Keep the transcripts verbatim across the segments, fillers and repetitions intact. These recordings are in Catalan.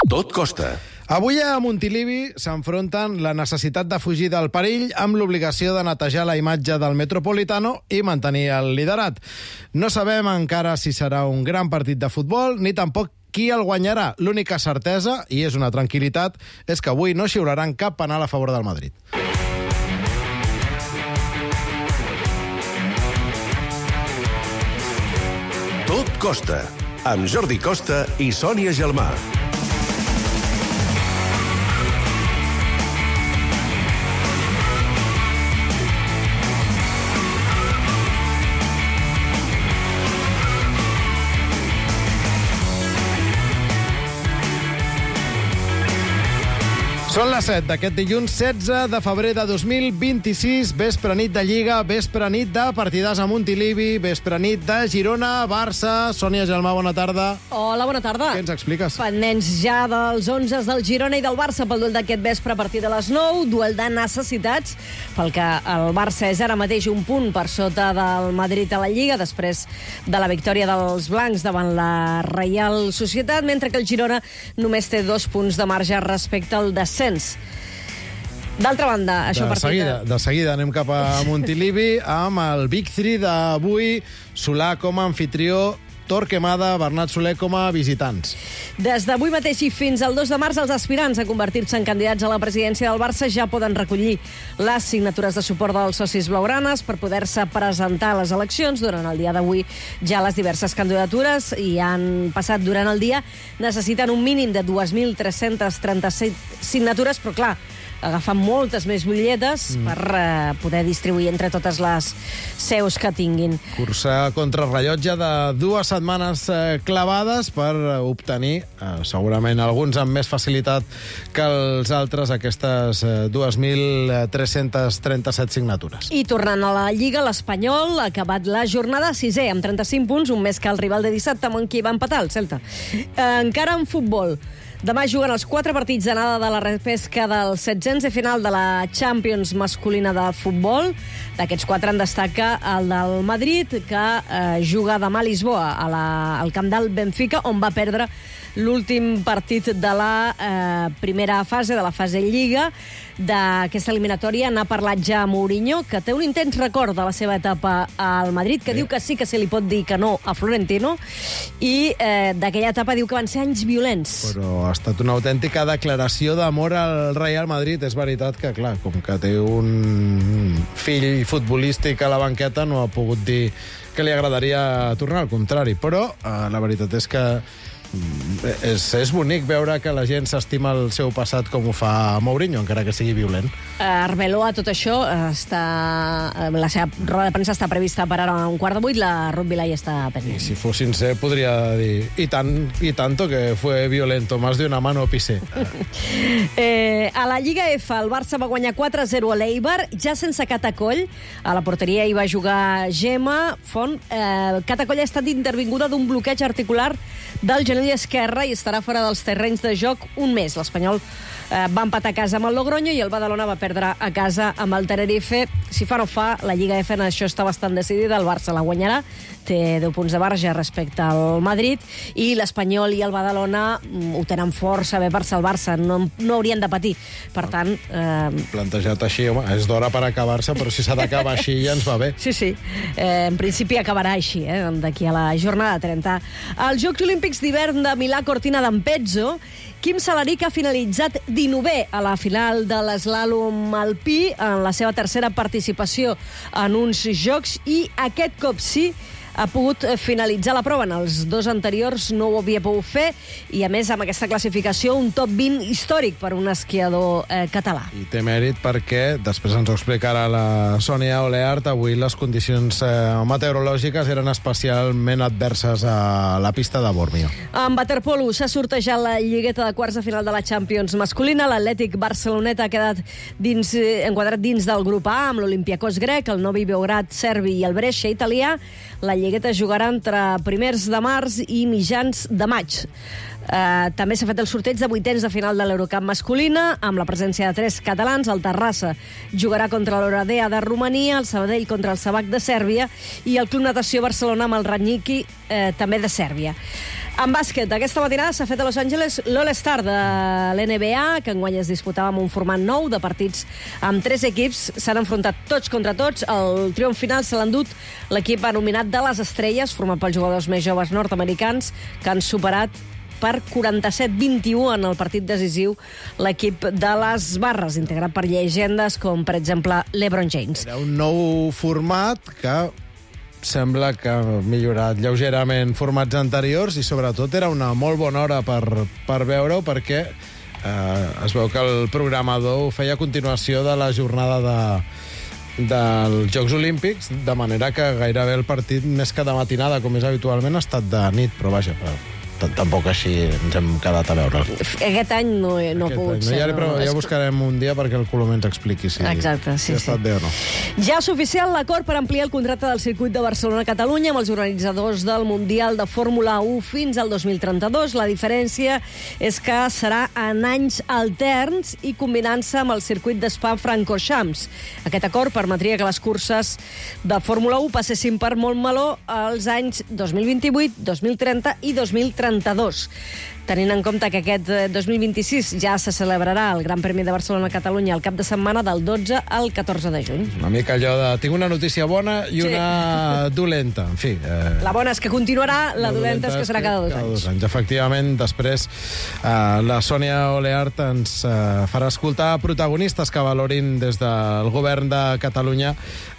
Tot costa. Avui a Montilivi s'enfronten la necessitat de fugir del perill amb l'obligació de netejar la imatge del Metropolitano i mantenir el liderat. No sabem encara si serà un gran partit de futbol, ni tampoc qui el guanyarà. L'única certesa, i és una tranquil·litat, és que avui no xiularan cap penal a favor del Madrid. Tot costa, amb Jordi Costa i Sònia Gelmà. Són les set d'aquest dilluns setze de febrer de dos mil vint-i-sis, vespre nit de Lliga, vespre nit de partidars a Montilivi, vespre nit de Girona, Barça. Sònia Gelmà, bona tarda. Hola, bona tarda. Què ens expliques? Pendents ja dels onzes del Girona i del Barça pel duel d'aquest vespre a partir de les nou, duel de necessitats, pel que el Barça és ara mateix un punt per sota del Madrid a la Lliga, després de la victòria dels blancs davant la Reial Societat, mentre que el Girona només té dos punts de marge respecte al descens. D'altra banda, això de partit... Seguida, de seguida anem cap a Montilivi amb el Big Three d'avui, Solà com a anfitrió, Torquemada, Bernat Soler com a visitants. Des d'avui mateix i fins al dos de març, els aspirants a convertir-se en candidats a la presidència del Barça ja poden recollir les signatures de suport dels socis blaugranes per poder-se presentar a les eleccions. Durant el dia d'avui ja les diverses candidatures i han passat durant el dia. Necessiten un mínim de dos mil tres-cents trenta-set signatures, però clar, agafar moltes més butlletes mm. per uh, poder distribuir entre totes les seus que tinguin. Cursa contrarrellotge de dues setmanes eh, clavades per obtenir, eh, segurament alguns amb més facilitat que els altres, aquestes eh, dos mil tres-cents trenta-set signatures. I tornant a la Lliga, l'Espanyol ha acabat la jornada sisè amb trenta-cinc punts, un més que el rival de dissabte amb qui va empatar, el Celta. Eh, encara en futbol. Demà juguen els quatre partits d'anada de la repesca del setzents de final de la Champions masculina de futbol. D'aquests quatre en destaca el del Madrid, que eh, juga demà a Lisboa, a la, al camp del Benfica, on va perdre l'últim partit de la eh, primera fase, de la fase Lliga. D'aquesta eliminatòria n'ha parlat ja Mourinho, que té un intens record de la seva etapa al Madrid, que sí. Diu que sí que se li pot dir que no a Florentino, i eh, d'aquella etapa diu que van ser anys violents. Però ha estat una autèntica declaració d'amor al Real Madrid. És veritat que, clar, com que té un fill futbolístic a la banqueta, no ha pogut dir que li agradaria tornar, al contrari. Però eh, la veritat és que És, és bonic veure que la gent s'estima el seu passat com ho fa Mourinho, encara que sigui violent. Arbeloa, tot això, està, la seva roda de premsa està prevista per ara a un quart de vuit, la Ruth Vilay està pendent. I si fos sincer, podria dir i, tant, i tanto que fue violento, más de una mano pisé. eh, a la Lliga F, el Barça va guanyar quatre a zero a l'Eibar, ja sense Catacoll. A la porteria hi va jugar Gemma Font. Eh, Catacoll ha estat intervinguda d'un bloqueig articular del genoll esquerre i estarà fora dels terrenys de joc un mes. L'Espanyol eh, va empatar a casa amb el Logroño i el Badalona va perdre a casa amb el Tenerife. Si fa no fa, la Lliga F en això està bastant decidida. El Barça la guanyarà, té deu punts de marge respecte al Madrid, i l'Espanyol i el Badalona mm, ho tenen força bé per salvar-se, no, no haurien de patir. Per tant... Eh... Plantejat així, home, és d'hora per acabar-se, però si s'ha d'acabar així ja ens va bé. Sí, sí. Eh, en principi acabarà així, eh, d'aquí a la jornada trenta. Els Jocs Olímpics d'hivern de Milà Cortina d'Ampezzo, Quim Salaric ha finalitzat dinovè a la final de l'eslàlom alpí en la seva tercera participació en uns Jocs, i aquest cop sí ha pogut finalitzar la prova. En els dos anteriors no ho havia pogut fer, i a més amb aquesta classificació un top vint històric per un esquiador eh, català. I té mèrit perquè, després ens ho explicarà la Sònia Oleart, avui les condicions eh, meteorològiques eren especialment adverses a la pista de Bormio. En waterpolo s'ha sortejat la lligueta de quarts de final de la Champions masculina. L'Atlètic Barceloneta ha quedat dins, eh, enquadrat dins del grup A amb l'Olympiacos grec, el Novi Beograd serbi i el Brescia italià. La lligueta es jugarà entre primers de març i mitjans de maig. Uh, també s'ha fet el sorteig de vuitens de final de l'Eurocup masculina, amb la presència de tres catalans. El Terrassa jugarà contra l'Oradea de Romania, el Sabadell contra el Sabac de Sèrbia i el Club Natació Barcelona amb el Radniki, eh, també de Sèrbia. En bàsquet, aquesta matinada s'ha fet a Los Angeles l'All-Star de l'N B A, que enguany es disputava amb un format nou de partits amb tres equips. S'han enfrontat tots contra tots. El triomf final se l'ha endut l'equip anomenat de les Estrelles, format pels jugadors més joves nord-americans, que han superat per quaranta-set vint-i-u en el partit decisiu l'equip de les Barres, integrat per llegendes com, per exemple, LeBron James. Era un nou format que sembla que ha millorat lleugerament formats anteriors i, sobretot, era una molt bona hora per, per veure-ho, perquè eh, es veu que el programador ho feia a continuació de la jornada de, dels Jocs Olímpics, de manera que gairebé el partit, més que de matinada, com és habitualment, ha estat de nit, però vaja, tampoc així ens hem quedat a veure'l. Aquest any no, no ha pogut ser. No, ja, no, però no, ja és... buscarem un dia perquè el Colomer ens expliqui si, Exacte, sí, si ha estat sí. bé o no. Ja és oficial l'acord per ampliar el contracte del circuit de Barcelona-Catalunya amb els organitzadors del Mundial de Fórmula u fins al dos mil trenta-dos. La diferència és que serà en anys alterns i combinant-se amb el circuit d'Spa-Francorchamps. Aquest acord permetria que les curses de Fórmula u passessin per Montmeló als anys dos mil vint-i-vuit, dos mil trenta i dos mil trenta-dos. Tenint en compte que aquest dos mil vint-i-sis ja se celebrarà el Gran Premi de Barcelona-Catalunya el cap de setmana del dotze al catorze de juny. Una mica allò de... Tinc una notícia bona i una sí. dolenta. En fi... Eh, la bona és que continuarà, la, la dolenta és que serà cada dos cada anys. Dos anys. Efectivament, després eh, la Sònia Oleart ens eh, farà escoltar protagonistes que valorin des del govern de Catalunya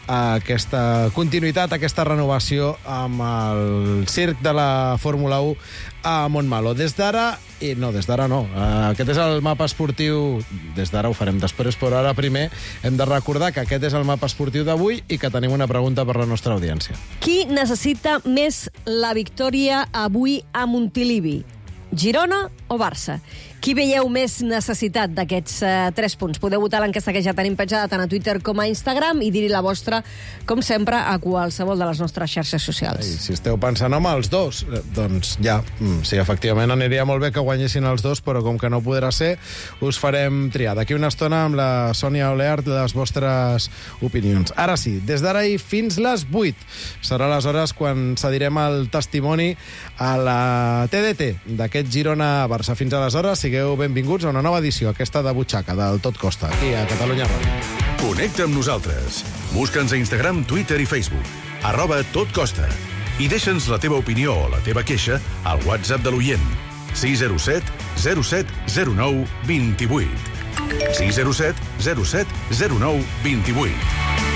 aquesta continuïtat, aquesta renovació amb el circ de la Fórmula u a Montmeló. Des d'ara, i no, des d'ara no, aquest és el mapa esportiu, des d'ara ho farem després, però ara primer hem de recordar que aquest és el mapa esportiu d'avui i que tenim una pregunta per la nostra audiència. Qui necessita més la victòria avui a Montilivi? Girona o Barça? Qui veieu més necessitat d'aquests uh, tres punts? Podeu votar l'enquesta que ja tenim penjada tant a Twitter com a Instagram i dir-hi la vostra, com sempre, a qualsevol de les nostres xarxes socials. I si esteu pensant, home, els dos, eh, doncs ja, sí, efectivament aniria molt bé que guanyessin els dos, però com que no podrà ser, us farem triar. D'aquí una estona amb la Sònia Oleart les vostres opinions. Ara sí, des d'ara i fins les vuit. Serà aleshores quan cedirem el testimoni a la T D T d'aquest Girona-Barça. Fins aleshores, sigueu benvinguts a una nova edició, aquesta de Butxaca, del Tot Costa, aquí a Catalunya Ràdio. Connecta amb nosaltres. Busca'ns a Instagram, Twitter i Facebook. Arroba Tot Costa. I deixa'ns la teva opinió o la teva queixa al WhatsApp de l'oient. sis zero set zero set zero nou dos vuit. sis zero set zero set zero nou dos vuit.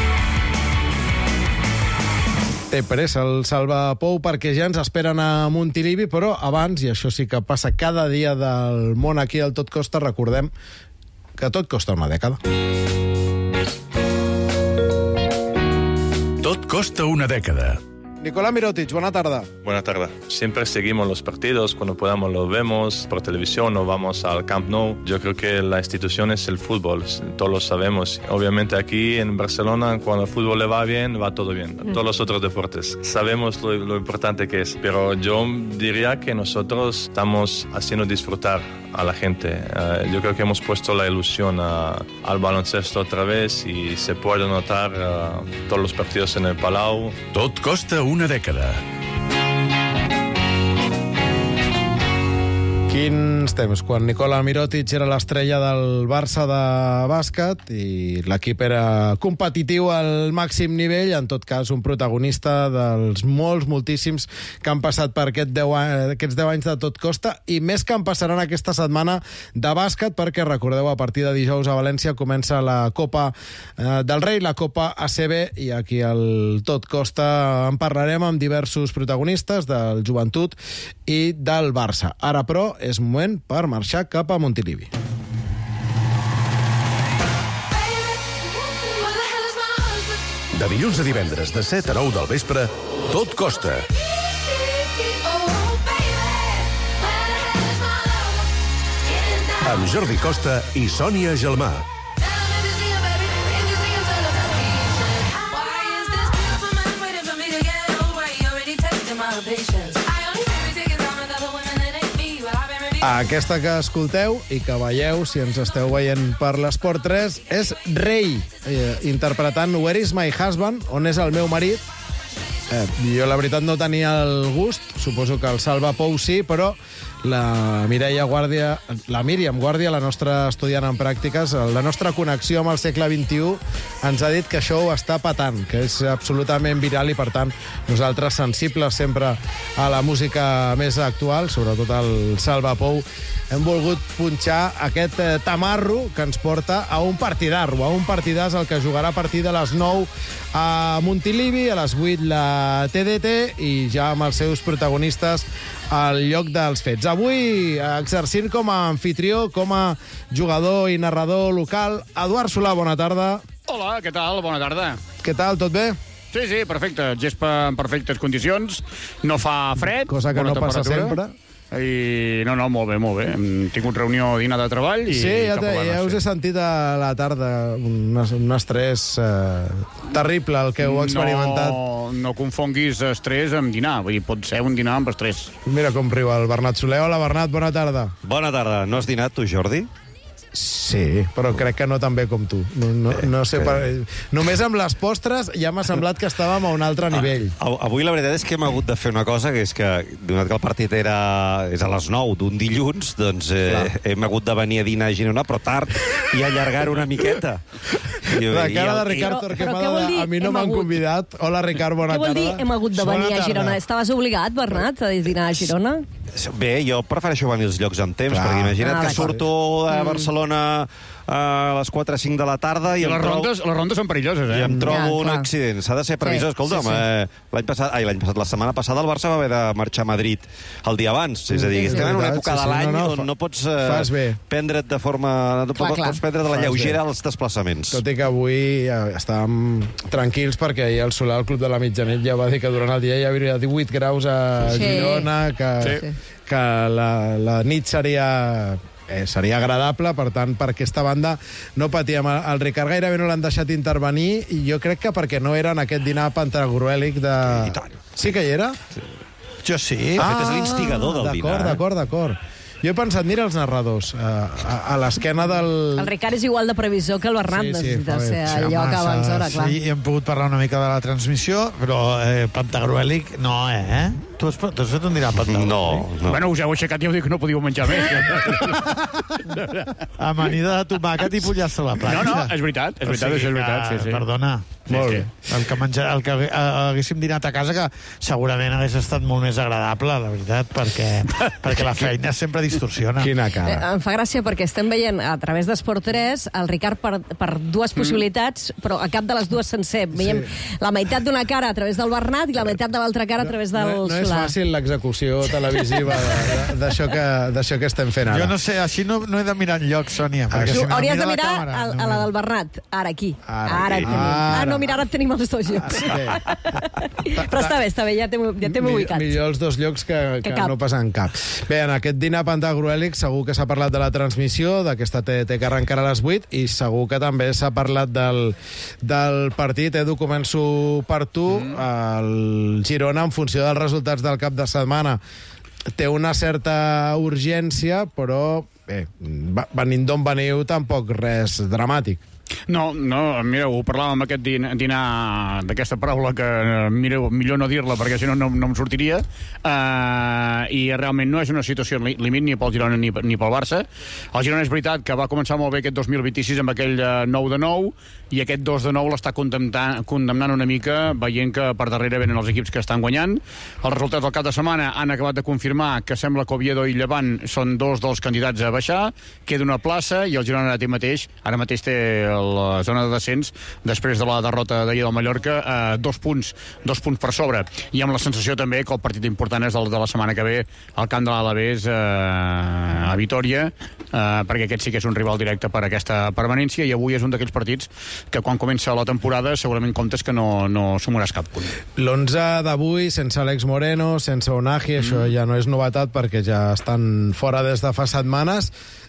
Té pressa el Salvapou perquè ja ens esperen a Montilivi, però abans, i això sí que passa cada dia del món aquí al Tot Costa, recordem que tot costa una dècada. Tot costa una dècada. Nicolás Mirotic, buena tarde. Buena tarde. Siempre seguimos los partidos, cuando podamos los vemos por televisión o vamos al Camp Nou. Yo creo que la institución es el fútbol, todos lo sabemos. Obviamente aquí en Barcelona, cuando el fútbol le va bien, va todo bien. Todos los otros deportes. Sabemos lo, lo importante que es, pero yo diría que nosotros estamos haciendo disfrutar a la gente. Uh, yo creo que hemos puesto la ilusión uh, al baloncesto otra vez y se puede notar uh, todos los partidos en el Palau. Tot costa una dècada. Quins temps, quan Nicola Mirotic era l'estrella del Barça de bàsquet i l'equip era competitiu al màxim nivell, en tot cas un protagonista dels molts, moltíssims que han passat per aquest deu, aquests deu anys de Tot Costa, i més que en passaran aquesta setmana de bàsquet, perquè recordeu, a partir de dijous a València comença la Copa eh, del Rei, la Copa A C B, i aquí al Tot Costa en parlarem amb diversos protagonistes del Joventut i del Barça. Ara, però, és moment per marxar cap a Montilivi. De dilluns a divendres, de set a nou del vespre, Tot Costa. Amb Jordi Costa i Sònia Gelmà. Aquesta que escolteu i que veieu, si ens esteu veient per l'Esport tres, és Rei, eh, interpretant Where is my husband, on és el meu marit, Eh, jo, la veritat, no tenia el gust. Suposo que el Salva Pou sí, però la Mireia Guàrdia, la Míriam Guàrdia, la nostra estudiant en pràctiques, la nostra connexió amb el segle vint-i-u, ens ha dit que això ho està patant, que és absolutament viral i, per tant, nosaltres, sensibles sempre a la música més actual, sobretot el Salva Pou, hem volgut punxar aquest eh, tamarro que ens porta a un partidarro, a un partidàs el que jugarà a partir de les nou a Montilivi, a les vuit la T D T i ja amb els seus protagonistes al lloc dels fets. Avui, exercint com a anfitrió, com a jugador i narrador local, Eduard Solà, bona tarda. Hola, què tal? Bona tarda. Què tal, tot bé? Sí, sí, perfecte. Gespa en perfectes condicions, no fa fred, cosa que no passa sempre. I no, no, molt bé, molt bé. Hem tingut reunió, dinar de treball i... Sí, ja, te, ja us he sentit a la tarda un, un estrès eh, terrible el que heu experimentat. No, no confonguis estrès amb dinar, vull dir, pot ser un dinar amb estrès. Mira com riu el Bernat Soler. Hola, Bernat, bona tarda. Bona tarda. No has dinat tu, Jordi? Sí, però crec que no tan bé com tu. No, no, no sé, per... només amb les postres ja m'ha semblat que estàvem a un altre nivell. Ah, avui la veritat és que hem hagut de fer una cosa, que és que, donat que el partit era, és a les nou d'un dilluns, doncs eh, hem hagut de venir a dinar a Girona, però tard, i allargar una miqueta. I, la cara i, de Ricard Torquemada, dir, a mi no m'han convidat. Hola, Ricard, bona tarda. Què vol dir hem hagut de venir a Girona? Estaves obligat, Bernat, a dinar a Girona? Bé, jo prefereixo venir als llocs amb temps, clar, perquè imagina't ah, que surto a Barcelona a les quatre o cinc de la tarda i, I les, trobo, rondes, les rondes són perilloses, eh? I em trobo ja, un clar. accident. S'ha de ser previsor. Sí, Escolta'm, sí, sí. Eh, l'any passat, ai, l'any passat, la setmana passada el Barça va haver de marxar a Madrid el dia abans. És a dir, estem en una època sí, sí, de l'any no, no, on no pots eh, prendre't de forma... No clar, pots, clar. pots prendre de la lleugera els desplaçaments. Tot i que avui ja estàvem tranquils perquè ahir el Solà, al Club de la Mitjanit, ja va dir que durant el dia hi havia divuit graus a sí. Girona, que, sí. que la, la nit seria... Eh, seria agradable, per tant, per aquesta banda no patíem. El Ricard gairebé no l'han deixat intervenir i jo crec que perquè no era en aquest dinar pantagruèlic de... I tant. Sí que hi era? Sí. Jo sí, de fet és l'instigador del dinar. D'acord, d'acord, d'acord. Jo he pensat, mira els narradors, a, a, a l'esquena del... El Ricard és igual de previsor que el Bernat, sí, sí, de ser sí, allò que abans hora, clar. Sí, hem pogut parlar una mica de la transmissió, però eh, pantagruèlic no, eh? Tu has, tu has fet un dinar pantagruèlic? No, no. Bueno, us heu aixecat i heu dit que no podíeu menjar més. Amanida de tomàquet i pollastre a la planxa. No, no, és veritat, és veritat, o sigui és veritat. Sí, sí. Perdona. Sí, molt bé. Sí. El que, menjar, el que haguéssim dinat a casa, que segurament hagués estat molt més agradable, la veritat, perquè, perquè la feina sempre distorsiona. Quina cara. Eh, em fa gràcia perquè estem veient a través d'Esport tres el Ricard per, per dues possibilitats, mm. però a cap de les dues sencer. Veiem sí. la meitat d'una cara a través del Bernat i la meitat de l'altra cara a través del no, no Solà. És fàcil l'execució televisiva d'això que, d'això que estem fent ara. Jo no sé, així no, no he de mirar enlloc, Sònia. Tu si hauries de mira mirar càmera, a, no a la del Bernat, ara aquí. Ara, ara, aquí. tenim. Ara. Ah, no, mira, ara tenim els dos llocs. Ara, però està bé, està bé, ja t'hem ja ubicat. Millor els dos llocs que, que, que no passen cap. Bé, en aquest dinar pantagruèlic segur que s'ha parlat de la transmissió, d'aquesta T D T que arrencarà a les vuit, i segur que també s'ha parlat del, del partit. Edu, començo per tu. Mm. El Girona, en funció dels resultats del cap de setmana, té una certa urgència, però bé, venint d'on veniu, tampoc res dramàtic. No, no, mireu, ho parlàvem aquest dinar, dinar d'aquesta paraula que, mireu, millor no dir-la perquè si no no, no em sortiria, uh, i realment no és una situació límit ni pel Girona ni, ni pel Barça. El Girona és veritat que va començar molt bé aquest dos mil vint-i-sis amb aquell nou de nou, i aquest dos de nou l'està condemnant, condemnant una mica, veient que per darrere venen els equips que estan guanyant. Els resultats del cap de setmana han acabat de confirmar que sembla que Oviedo i Llevant són dos dels candidats a baixar, queda una plaça i el Girona ara mateix, ara mateix té la zona de descens després de la derrota d'ahir del Mallorca, eh, dos punts dos punts per sobre, i amb la sensació també que el partit important és el de la setmana que ve al camp de l'Alavés, eh, a Vitòria, eh, perquè aquest sí que és un rival directe per aquesta permanència, i avui és un d'aquells partits que quan comença la temporada segurament comptes que no, no sumaràs cap punt. L'onze d'avui, sense Àlex Moreno, sense Unagi, mm. això ja no és novetat perquè ja estan fora des de fa setmanes.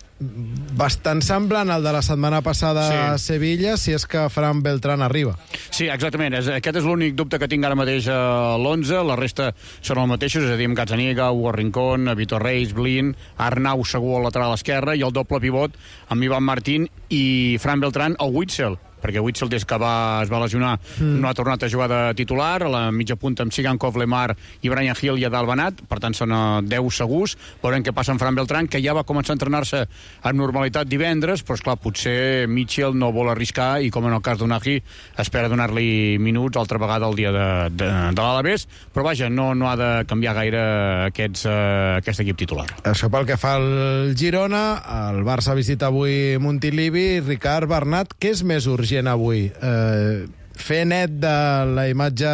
Bastant semblant al de la setmana passada sí. a Sevilla, si és que Fran Beltrán arriba. Sí, exactament. És, aquest és l'únic dubte que tinc ara mateix a l'onze. La resta són els mateixos, és a dir, amb Gazzaniga, Hugo Rincón, Vitor Reis, Blin, Arnau segur al lateral esquerre, i el doble pivot amb Ivan Martín i Fran Beltrán al Witzel. perquè Witsel, des que va, es va lesionar, mm. no ha tornat a jugar de titular. A la mitja punta amb Sigankov, Lemar i Brian Hill i Adal Banat, per tant són deu segurs. Veurem què passa amb Fran Beltrán, que ja va començar a entrenar-se amb normalitat divendres, però esclar, potser Mitchell no vol arriscar i, com en el cas d'Unagi, espera donar-li minuts altra vegada el dia de, de, de l'Alavés, però vaja, no, no ha de canviar gaire aquests, uh, aquest equip titular. Això pel que fa al Girona, el Barça visita avui Montilivi. Ricard, Bernat, què és més urgent avui? Eh, fer net de la imatge,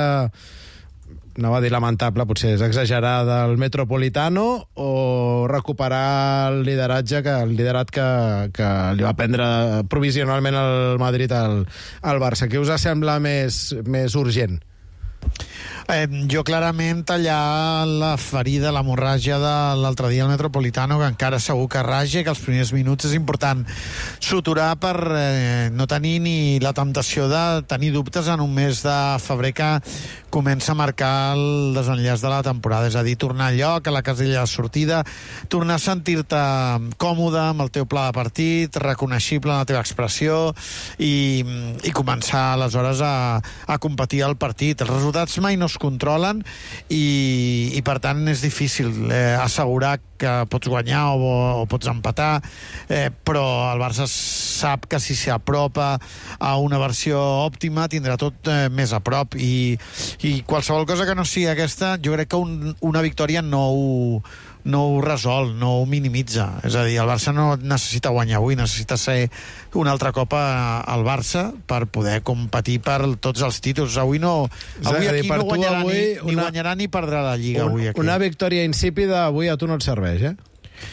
no va dir lamentable, potser és exagerada, del Metropolitano, o recuperar el lideratge, que el liderat que, que li va prendre provisionalment el Madrid al, al Barça? Què us sembla més, més urgent? Eh, jo clarament tallar la ferida, l'hemorràgia de l'altre dia al Metropolitano, que encara segur que raja, que els primers minuts és important suturar per eh, no tenir ni la temptació de tenir dubtes en un mes de febrer que comença a marcar el desenllaç de la temporada, és a dir, tornar al lloc, a la casella de sortida, tornar a sentir-te còmode amb el teu pla de partit, reconeixible en la teva expressió i, i començar aleshores a, a competir al partit. Els resultats mai no es controlen i, i per tant és difícil eh, assegurar que pots guanyar o, o pots empatar, eh, però el Barça sap que si s'apropa a una versió òptima tindrà tot eh, més a prop i, i qualsevol cosa que no sigui aquesta, jo crec que un, una victòria no ho no ho resol, no ho minimitza. És a dir, el Barça no necessita guanyar avui, necessita ser un altre cop al Barça per poder competir per tots els títols. Avui no, avui aquí no guanyarà ni, ni guanyarà ni perdrà la Lliga. Un, avui aquí. Una victòria insípida avui a tu no et serveix, eh?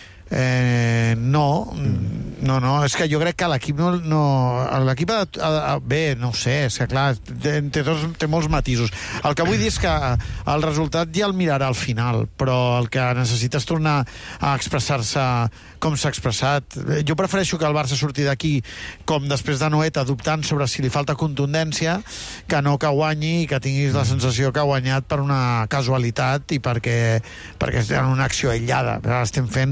Eh, no, no, no, és que jo crec que l'equip no, no l'equip ha, ha, bé, no ho sé, és que clar, té, té, tots, té molts matisos. El que vull dir és que el resultat ja el mirarà al final, però el que necessita és tornar a expressar-se com s'ha expressat. Jo prefereixo que el Barça surti d'aquí com després de Noeta, dubtant sobre si li falta contundència, que no que guanyi i que tinguis la sensació que ha guanyat per una casualitat i perquè, perquè és una acció aïllada. Estem fent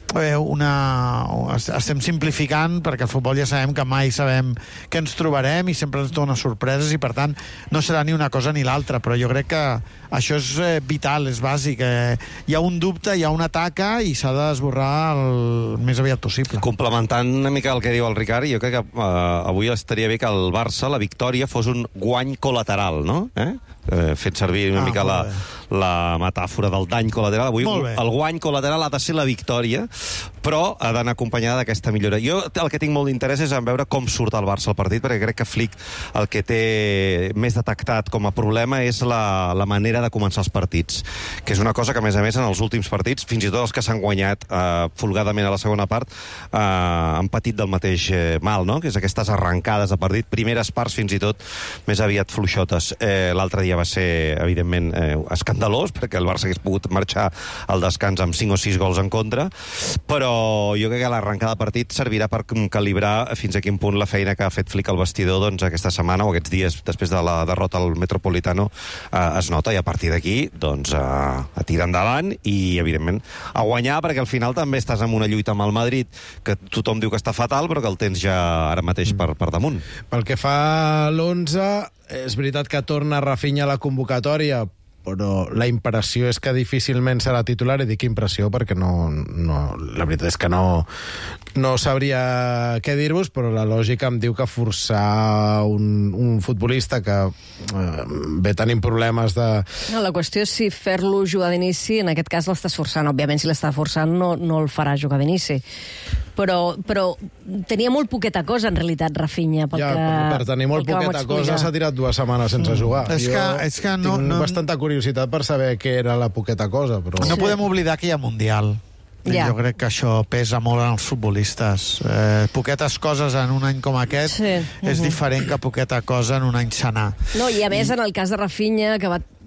una... estem simplificant perquè el futbol ja sabem que mai sabem què ens trobarem i sempre ens dona sorpreses i per tant no serà ni una cosa ni l'altra, però jo crec que això és vital, és bàsic. Hi ha un dubte, hi ha una taca i s'ha d'esborrar el més aviat possible. Complementant una mica el que diu el Ricard, jo crec que uh, avui estaria bé que el Barça, la victòria, fos un guany col·lateral, no? Eh? Eh, fet servir una ah, mica la, la metàfora del dany col·lateral. Avui el guany col·lateral ha de ser la victòria, però ha d'anar acompanyada d'aquesta millora. Jo el que tinc molt d'interès és en veure com surt el Barça al partit, perquè crec que Flick el que té més detectat com a problema és la, la manera de començar els partits, que és una cosa que, a més a més, en els últims partits, fins i tot els que s'han guanyat eh, folgadament a la segona part, eh, han patit del mateix eh, mal, no? Que és aquestes arrencades de partit, primeres parts fins i tot més aviat fluixotes. Eh, L'altre dia va ser, evidentment, eh, escandalós, perquè el Barça hagués pogut marxar al descans amb cinc o sis gols en contra, però jo crec que l'arrencada de partit servirà per calibrar fins a quin punt la feina que ha fet Flick al vestidor doncs, aquesta setmana o aquests dies després de la derrota al Metropolitano eh, es nota, i a partir d'aquí doncs, eh, a tirar endavant i, evidentment, a guanyar, perquè al final també estàs en una lluita amb el Madrid que tothom diu que està fatal, però que el tens ja ara mateix per, per damunt. Pel que fa a l'onze, és veritat que torna Rafinha a la convocatòria, però la impressió és que difícilment serà titular, i dic impressió perquè no, no, la veritat és que no, no sabria què dir-vos, però la lògica em diu que forçar un, un futbolista que eh, ve tenint problemes de... No, la qüestió és si fer-lo jugar d'inici, en aquest cas l'estàs forçant. Òbviament, si l'està forçant no, no el farà jugar d'inici. Però, però tenia molt poqueta cosa, en realitat, Rafinha. Pel ja, que, per, per tenir molt poqueta cosa s'ha tirat dues setmanes sense mm. jugar. És que, és que no, tinc no, bastanta curiositat per saber què era la poqueta cosa. Però... No sí. podem oblidar que hi ha Mundial. Ja. Jo crec que això pesa molt en els futbolistes. Eh, poquetes coses en un any com aquest sí. és uh-huh. diferent que poqueta cosa en un any senar. No, i a més, I... en el cas de Rafinha, que va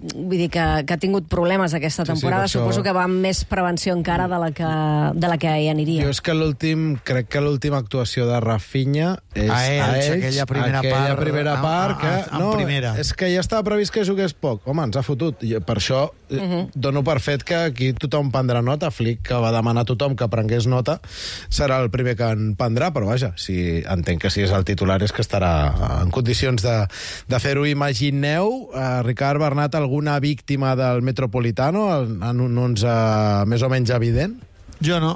vull dir que, que ha tingut problemes aquesta temporada, sí, sí, suposo que va amb més prevenció encara de la que, de la que hi aniria. Jo és que l'últim, crec que l'última actuació de Rafinha és a ells, a ells aquella primera aquella part, primera part que, a, a, a, no, primera. És que ja estava previst que jugués poc. Home, ens ha fotut. I per això uh -huh. dono per fet que aquí tothom prendrà nota. Flick, que va demanar a tothom que prengués nota, serà el primer que en prendrà, però vaja, si entenc que si és el titular és que estarà en condicions de, de fer-ho. Imagineu, eh, Ricard Bernat, alguna víctima del Metropolitano en, en un onze més o menys evident? Jo no.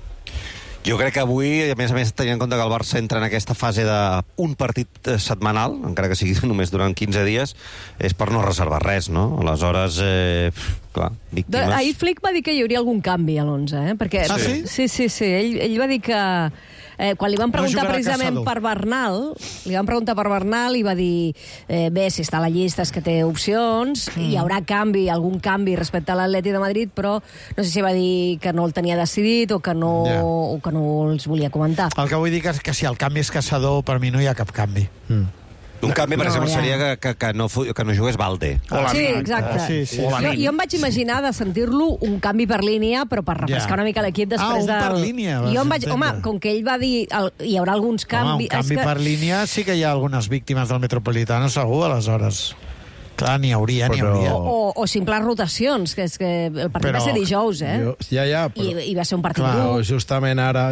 Jo crec que avui, a més a més, tenint en compte que el Barça entra en aquesta fase d'un partit setmanal, encara que sigui només durant quinze dies, és per no reservar res, no? Aleshores, eh, clar, víctimes... De, ahir Flick va dir que hi hauria algun canvi a l'onze, eh? Perquè, ah, sí? Sí, sí, sí. Ell, ell va dir que... Eh, quan li van preguntar no precisament per Bernal, li van preguntar per Bernal i va dir, eh, bé, si està a la llista és que té opcions, mm. hi haurà canvi, algun canvi respecte a l'Atleti de Madrid, però no sé si va dir que no el tenia decidit o que no, yeah. o que no els volia comentar. El que vull dir és que si el canvi és Caçador, per mi no hi ha cap canvi. Mm. Un canvi, per no, exemple, ja. seria que, que, que, no, que no jugués Balde. Ah, sí, exacte. Ah, sí, sí. Jo, jo em vaig imaginar de sentir-lo un canvi per línia, però per refrescar yeah. una mica l'equip després de... Ah, un del... per línia. Jo em vaig... Home, com que ell va dir el... hi haurà alguns canvis... Home, un canvi que... per línia sí que hi ha algunes víctimes del Metropolitano, segur, aleshores. Clar, n'hi hauria, n'hi però... hauria. O, o simples rotacions, que és que el partit però... va ser dijous, eh? Jo, ja, ja, però... I, I va ser un partit clar, dur. Justament ara,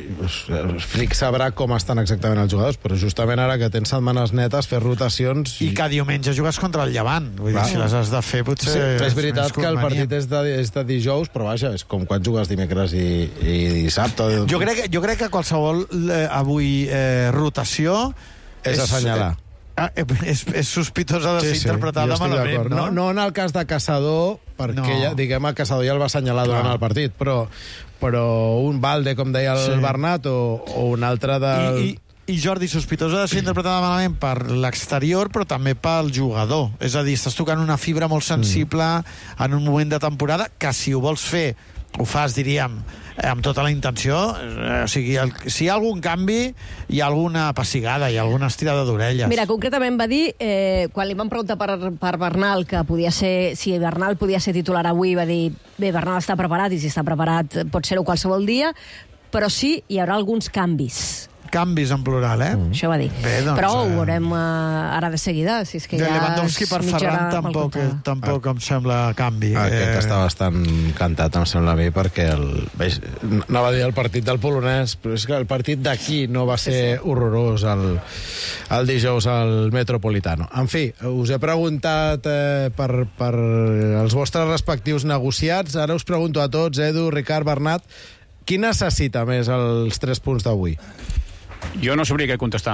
Flick sabrà com estan exactament els jugadors, però justament ara que tens setmanes netes, fer rotacions... I, I que diumenge jugues contra el Llevant. Vull dir, si les has de fer, potser... Sí, és veritat que el partit és de, és de dijous, però vaja, és com quan jugues dimecres i, i dissabte. Jo crec, jo crec que qualsevol eh, avui eh, rotació... És, és assenyalar. Ah, és, és sospitosa de sí, ser sí, interpretada malament, no? no? No en el cas de Caçador, perquè no. ja, diguem, el Caçador ja el va assenyalar durant el partit, però, però un Balde, com deia el sí. Bernat, o, o un altre del... I, i, I Jordi, sospitosa de ser interpretada malament per l'exterior, però també pel jugador. És a dir, estàs tocant una fibra molt sensible mm. en un moment de temporada que, si ho vols fer, ho fas, diríem, amb tota la intenció. Eh, o sigui, el, si hi ha algun canvi, hi ha alguna pessigada, hi ha alguna estirada d'orelles. Mira, concretament va dir, eh, quan li van preguntar per, per Bernal, que podia ser, si Bernal podia ser titular avui, va dir, bé, Bernal està preparat, i si està preparat pot ser-ho qualsevol dia, però sí, hi haurà alguns canvis. Canvis en plural, eh? Mm. Això va dir. Bé, doncs, però ho eh... veurem uh, ara de seguida, si és que de ja Lewandowski per Ferran tampoc, eh, tampoc ah. em sembla canvi. Aquest eh... està bastant cantat, em sembla a mi, perquè el... Veig, anava a dir el partit del polonès, però és que el partit d'aquí no va ser sí, sí. horrorós el, el dijous al Metropolitano. En fi, us he preguntat eh, per, per els vostres respectius negociats. Ara us pregunto a tots, Edu, Ricard, Bernat, qui necessita més els tres punts d'avui? Jo no sabria què contestar.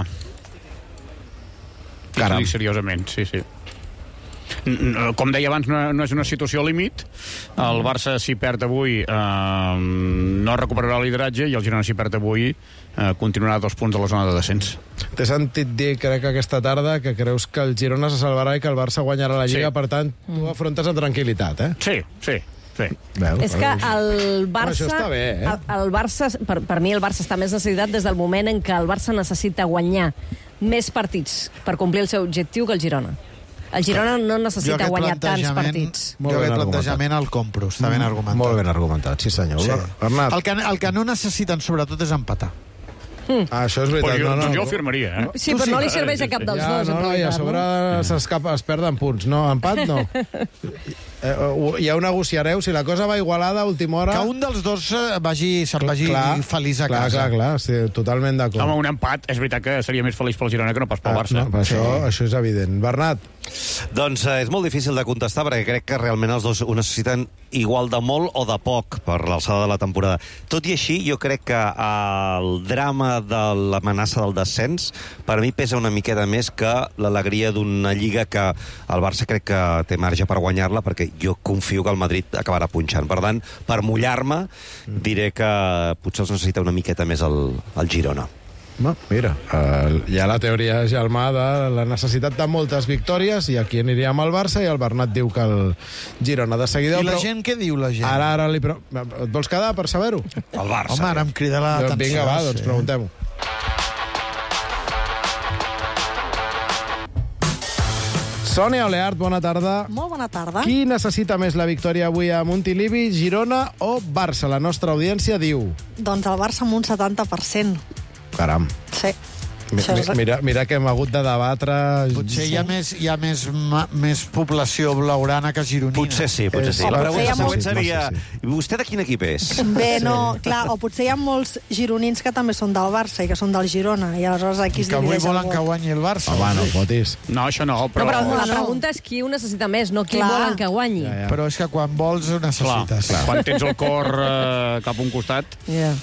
Caram. Dic seriosament, sí, sí. Com deia abans, no, no és una situació límit. El Barça, si perd avui, eh, no recuperarà el lideratge, i el Girona, si perd avui, eh, continuarà a dos punts de la zona de descens. T'he sentit dir, crec, aquesta tarda, que creus que el Girona se salvarà i que el Barça guanyarà la Lliga, sí. Per tant, tu afrontes amb tranquil·litat, eh? Sí, sí. Sí. Veus, és que el Barça, està bé, eh? el, el Barça per, per mi el Barça està més necessitat des del moment en què el Barça necessita guanyar més partits per complir el seu objectiu que el Girona. El Girona no necessita guanyar tants partits. Jo aquest plantejament el compro, està ben argumentat. Molt ben argumentat, sí senyor. Sí. El, que, el que no necessiten sobretot és empatar. Mm. Ah, això és veritat. Però jo, no, no, doncs jo no. afirmaria, eh? Sí, però sí. No li serveix a cap dels ja, dos. No, no, i a sobre s'escapa, es perden punts. No, empat no. Eh, ja ho negociareu, si la cosa va igualada a última hora... Que un dels dos vagi, se'n vagi clar, feliç a clar, casa. Clar, clar, sí, totalment d'acord. Home, un empat, és veritat que seria més feliç pel Girona que no pas pel Barça. Ah, no, això, sí. Això és evident. Bernat? Doncs eh, és molt difícil de contestar, perquè crec que realment els dos ho necessiten igual de molt o de poc per l'alçada de la temporada. Tot i així, jo crec que el drama de l'amenaça del descens per mi pesa una miqueta més que l'alegria d'una lliga que el Barça crec que té marge per guanyar-la, perquè jo confio que el Madrid acabarà punxant. Per tant, per mullar-me, diré que potser els necessita una miqueta més el, el Girona. No, mira, uh, hi ha la teoria Gelmà de la necessitat de moltes victòries, i aquí aniria amb el Barça, i el Bernat diu que el Girona de seguida... I la però... gent, què diu la gent? Ara, ara li... Pro... Et vols quedar per saber-ho? El Barça. Home, ara em crida l'atenció. Vinga, va, doncs preguntem-ho. Sònia Oleart, bona tarda. Molt bona tarda. Qui necessita més la victòria avui a Montilivi, Girona o Barça? La nostra audiència diu... Doncs el Barça amb un setanta per cent. Caram. Sí. Mi, mira, mira que hem hagut de debatre... Potser hi ha, més, hi ha més, ma, més població blaugrana que gironina. Potser sí, potser sí. O La potser hi pregunta ha següent molt- seria... Sí, Vostè de quin equip és? Bé, no, clar, o potser hi ha molts gironins que també són del Barça i que són del Girona, i aleshores aquí es Que avui divideix el volen que vot. guanyi el Barça. Home, no fotis. No, això no, però... No, però la no. pregunta és qui ho necessita més, no qui Clar. volen que guanyi. Ja, ja. Però és que quan vols ho Clar, necessites. clar. Quan tens el cor eh, cap a un costat... Yeah.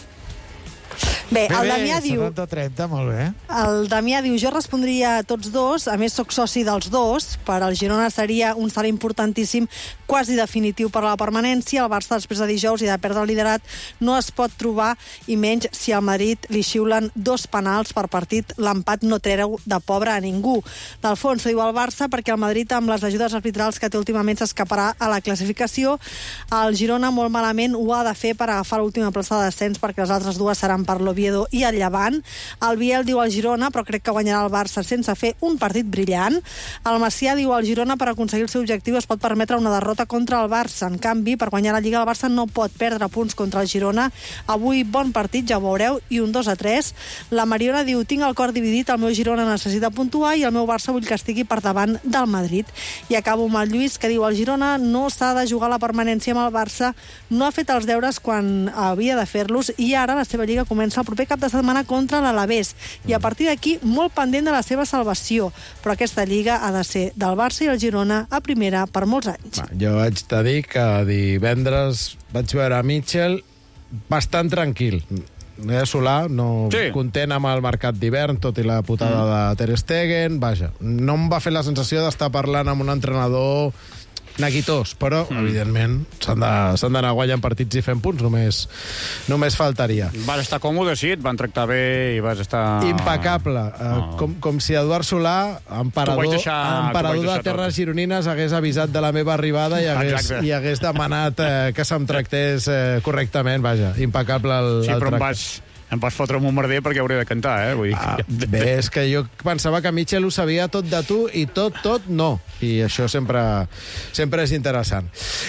Bé, Bé, el bé, Damià diu... setanta trenta, molt bé. El Damià diu, jo respondria a tots dos, a més sóc soci dels dos, per al Girona seria un salt importantíssim, quasi definitiu per a la permanència, el Barça després de dijous i de perdre el liderat no es pot trobar, i menys si al Madrid li xiulen dos penals per partit, l'empat no treu de pobre a ningú. D'Alfonso diu el Barça perquè el Madrid amb les ajudes arbitrals que té últimament s'escaparà a la classificació, el Girona molt malament ho ha de fer per agafar l'última plaça de descens perquè les altres dues seran per l'Oviedo i el Llevant. El Biel diu al Girona, però crec que guanyarà el Barça sense fer un partit brillant. El Macià diu al Girona per aconseguir el seu objectiu es pot permetre una derrota contra el Barça. En canvi, per guanyar la Lliga el Barça no pot perdre punts contra el Girona. Avui bon partit, ja ho veureu, i un dos a tres. La Mariona diu, tinc el cor dividit, el meu Girona necessita puntuar i el meu Barça vull que estigui per davant del Madrid. I acabo amb el Lluís, que diu el Girona no s'ha de jugar la permanència amb el Barça, no ha fet els deures quan havia de fer-los i ara la seva Lliga comença el proper cap de setmana contra l'Alavés. I a partir d'aquí, molt pendent de la seva salvació. Però aquesta Lliga ha de ser del Barça i el Girona a primera per molts anys. Va, jo haig de dir que divendres vaig veure a Mitchell bastant tranquil. Eh, Solà, no Sí. content amb el mercat d'hivern, tot i la putada mm. de Ter Stegen. Vaja, no em va fer la sensació d'estar parlant amb un entrenador neguitós, però, mm. evidentment, s'han de- s'han d'anar guanyant partits i fent punts, només, només faltaria. Vas estar còmode, sí, et van tractar bé i vas estar... Impecable. Uh, No. com, com si Eduard Solà, emparador, T'ho vaig deixar- t'ho emparador vaig de deixar terres tot. gironines, hagués avisat de la meva arribada i hagués, Exacte. i hagués demanat uh, que se'm tractés uh, correctament. Vaja, impecable el, Sí, el però em tracte. vas, em vas fotre un bombarder perquè hauré de cantar, eh? Vull dir, Ah, que- bé, és que jo pensava que Mitchell ho sabia tot de tu i tot, tot no. I això sempre, sempre és interessant.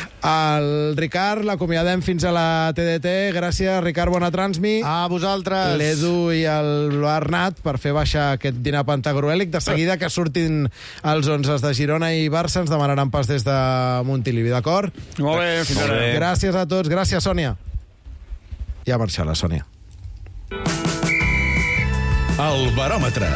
El Ricard l'acomiadem fins a la T D T. Gràcies, Ricard, bona transmi. A vosaltres. L'Edu i l'Arnat per fer baixar aquest dinar pantagruèlic. De seguida que surtin els onzes de Girona i Barça ens demanaran pas des de Montilivi, d'acord? Molt bé, fins Molt ara. bé. Gràcies a tots. Gràcies, Sònia. Ja ha marxat la Sònia. El baròmetre.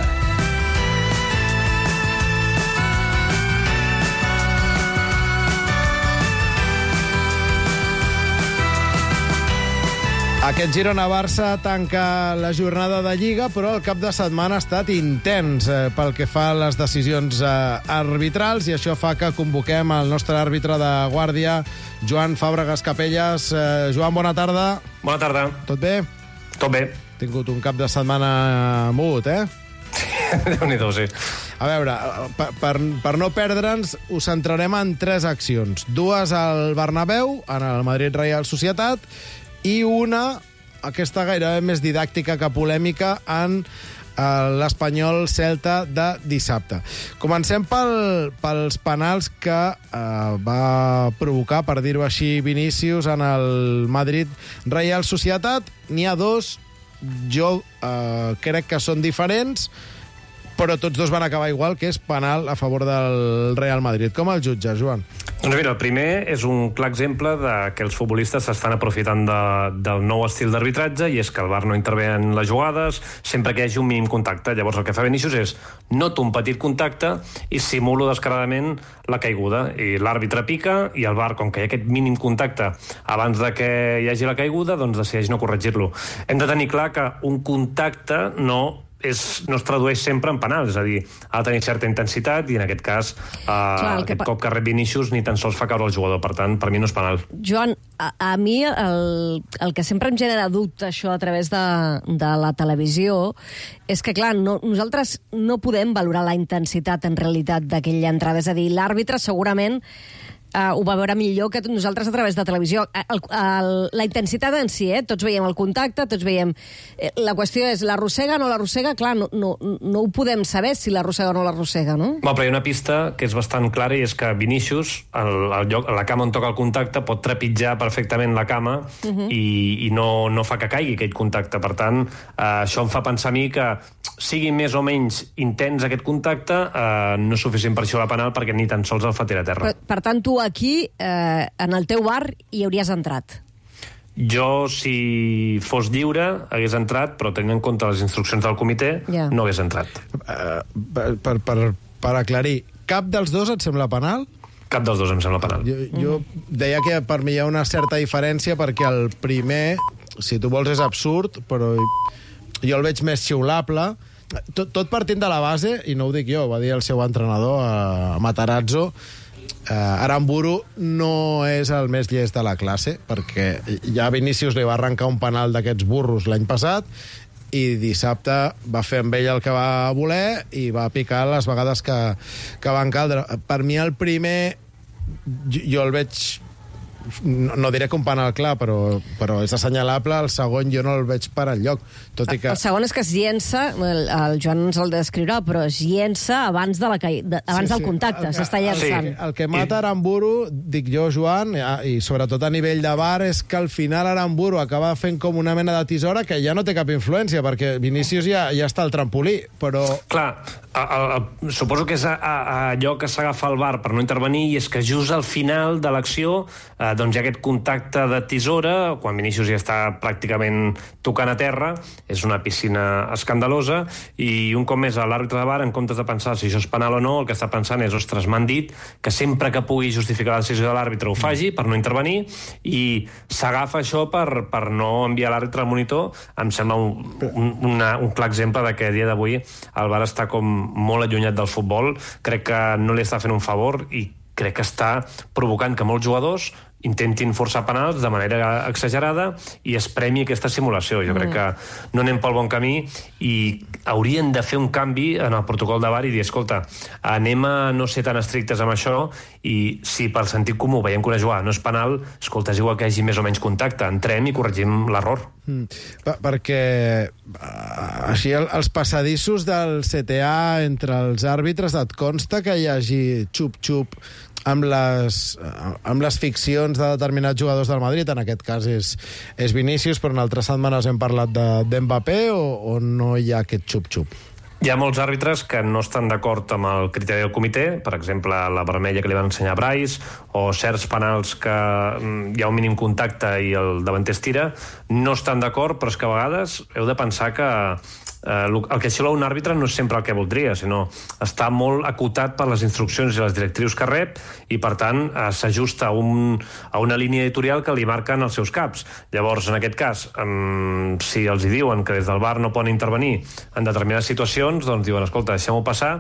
Aquest Girona-Barça tanca la jornada de Lliga, però el cap de setmana ha estat intens eh, pel que fa a les decisions eh, arbitrals, i això fa que convoquem el nostre àrbitre de guàrdia, Joan Fàbregas Capelles. Eh, Joan, bona tarda. Bona tarda. Tot bé? Tot bé. Ha tingut un cap de setmana mogut, eh? Déu-n'hi-do, sí. A veure, per, per, per no perdre'ns, us centrarem en tres accions. Dues al Bernabéu, en el Madrid Reial Societat, i una, aquesta gairebé més didàctica que polèmica, en eh, l'Espanyol Celta de dissabte. Comencem pel, pels penals que eh, va provocar, per dir-ho així, Vinícius en el Madrid Reial Societat. N'hi ha dos, jo eh, crec que són diferents, però tots dos van acabar igual, que és penal a favor del Real Madrid. Com el jutge, Joan? Doncs mira, el primer és un clar exemple de que els futbolistes s'estan aprofitant de, del nou estil d'arbitratge, i és que el V A R no intervé en les jugades sempre que hi hagi un mínim contacte. Llavors el que fa Vinícius és noto un petit contacte i simulo descaradament la caiguda. I l'àrbitre pica i el V A R, com que hi ha aquest mínim contacte abans de que hi hagi la caiguda, doncs decideix no corregir-lo. Hem de tenir clar que un contacte no és, no es tradueix sempre en penal, és a dir, ha de tenir certa intensitat, i en aquest cas eh, Clar, el que aquest pa- cop que rep Vinícius ni tan sols fa caure el jugador, per tant, per mi no és penal. Joan, a, a mi el, el que sempre em genera dubte, això, a través de, de la televisió, és que, clar, no, nosaltres no podem valorar la intensitat, en realitat, d'aquella entrada. És a dir, l'àrbitre segurament uh, ho va veure millor que nosaltres a través de televisió. El, el, la intensitat en si, eh? Tots veiem el contacte, tots veiem... Eh, la qüestió és, l'arrossega o no l'arrossega? Clar, no, no, no ho podem saber si l'arrossega o no l'arrossega, no? Bueno, però hi ha una pista que és bastant clara i és que Vinícius, el, el lloc, la cama on toca el contacte, pot trepitjar perfectament la cama uh-huh. i, i no, no fa que caigui aquell contacte. Per tant, eh, això em fa pensar a mi que sigui més o menys intens aquest contacte, eh, no és suficient per xiular penal perquè ni tan sols el fa tirar a terra. Per, per tant, tu aquí, eh, en el teu bar, hi hauries entrat. Jo, si fos lliure, hagués entrat, però tenint en compte les instruccions del comitè, yeah. no hagués entrat. Uh, per, per, per aclarir, cap dels dos et sembla penal? Cap dels dos em sembla penal. Jo, jo deia que per mi hi ha una certa diferència perquè el primer, si tu vols, és absurd, però jo el veig més xiulable. Tot, tot partint de la base, i no ho dic jo, va dir el seu entrenador, a Matarazzo, Uh, Aramburu no és el més llest de la classe, perquè ja Vinícius li va arrencar un penal d'aquests burros l'any passat i dissabte va fer amb ell el que va voler i va picar les vegades que, que van caldre. Per mi el primer jo, jo el veig, no, no diré que un penal clar, però, però és assenyalable. El segon jo no el veig per enlloc, tot i que... El segon és que es llença, el, el Joan ens el descriurà, però es llença abans, de la caï... de, abans sí, del contacte, s'està llençant. Sí. El que mata Aramburu, dic jo, Joan, i sobretot a nivell de bar, és que al final Aramburu acaba fent com una mena de tisora que ja no té cap influència, perquè Vinícius ja, ja està al trampolí, però... Clar, a, a, a, suposo que és a, a, a allò que s'agafa al bar per no intervenir, i és que just al final de l'acció eh, doncs hi ha aquest contacte de tisora, quan Vinícius ja està pràcticament tocant a terra, és una piscina escandalosa, i un cop més l'àrbitre de bar, en comptes de pensar si això és penal o no, el que està pensant és, ostres, m'han dit que sempre que pugui justificar la decisió de l'àrbitre ho faci, per no intervenir, i s'agafa això per, per no enviar l'àrbitre al monitor. Em sembla un, un, una, un clar exemple de que a dia d'avui el bar està com molt allunyat del futbol. Crec que no li està fent un favor i crec que està provocant que molts jugadors intentin forçar penals de manera exagerada i es premi aquesta simulació. Jo mm. crec que no anem pel bon camí i haurien de fer un canvi en el protocol de V A R i dir, escolta, anem a no ser tan estrictes amb això, i si per sentit comú veiem que una jugada no és penal, escolta, és igual que hi hagi més o menys contacte, entrem i corregim l'error. Mm. Per perquè així els passadissos del C T A entre els àrbitres, et consta que hi hagi xup-xup amb les, amb les ficcions de determinats jugadors del Madrid? En aquest cas és, és Vinícius, però en altres setmanes hem parlat de, d'Mbappé, o, o no hi ha aquest xup-xup? Hi ha molts àrbitres que no estan d'acord amb el criteri del comitè, per exemple, la vermella que li van ensenyar a Brais, o certs penals que hi ha un mínim contacte i el davanter es tira. No estan d'acord, però és que a vegades heu de pensar que eh, el que xiula un àrbitre no és sempre el que voldria, sinó està molt acotat per les instruccions i les directrius que rep, i per tant eh, s'ajusta a, un, a una línia editorial que li marquen els seus caps. Llavors, en aquest cas, eh, si els hi diuen que des del V A R no poden intervenir en determinades situacions, doncs diuen, escolta, deixem-ho passar,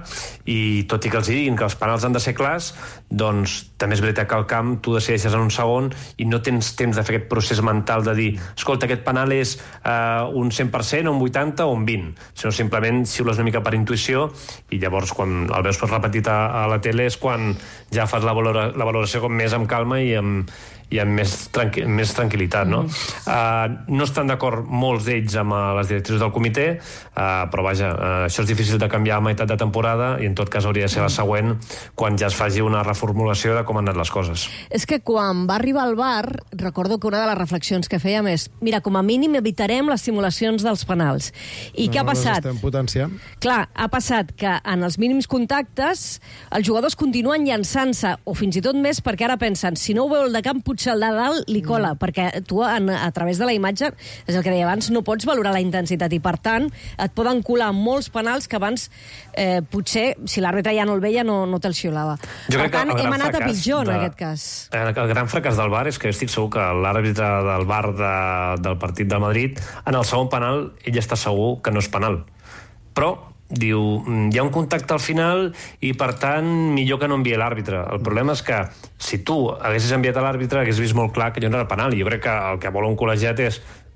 i tot i que els diguin que els penals han de ser clars, doncs també és veritat que al camp tu decideixes en un segon i no tens temps de fer aquest procés mental de dir, escolta, aquest penal és eh, un cent per cent, un vuitanta o un vint, sinó simplement xiules una mica per intuïció, i llavors quan el veus per repetit a, a la tele és quan ja fas la, valora, la valoració com més amb calma i amb, i amb més, tranqui més tranquil·litat, no? Mm. Uh, no estan d'acord molts d'ells amb uh, les directrius del comitè, uh, però vaja, uh, això és difícil de canviar a meitat de temporada, i en tot cas hauria de ser la següent, quan ja es faci una reformulació de com han anat les coses. És que quan va arribar al V A R, recordo que una de les reflexions que fèiem és, mira, com a mínim evitarem les simulacions dels penals. I no, què ha passat? Estem potenciant. Clar, ha passat que en els mínims contactes els jugadors continuen llançant-se, o fins i tot més, perquè ara pensen, si no ho veu el de camp, potser el de dalt li cola, mm. perquè tu en, a través de la imatge, és el que deia abans, no pots valorar la intensitat, i per tant et poden colar molts penals que abans eh, potser, si l'àrbitre ja no el veia, no, no te'l xiulava. Jo per tant, hem anat a pitjor de, en aquest cas. El gran fracàs del V A R és que estic segur que l'àrbitre del V A R de, del partit del Madrid, en el segon penal, ell està segur que no és penal. Però diu, hi ha un contacte al final i per tant millor que no enviï l'àrbitre. El problema és que si tu haguessis enviat a l'àrbitre hagués vist molt clar que allò no era penal, i jo crec que el que vol un col·legiat és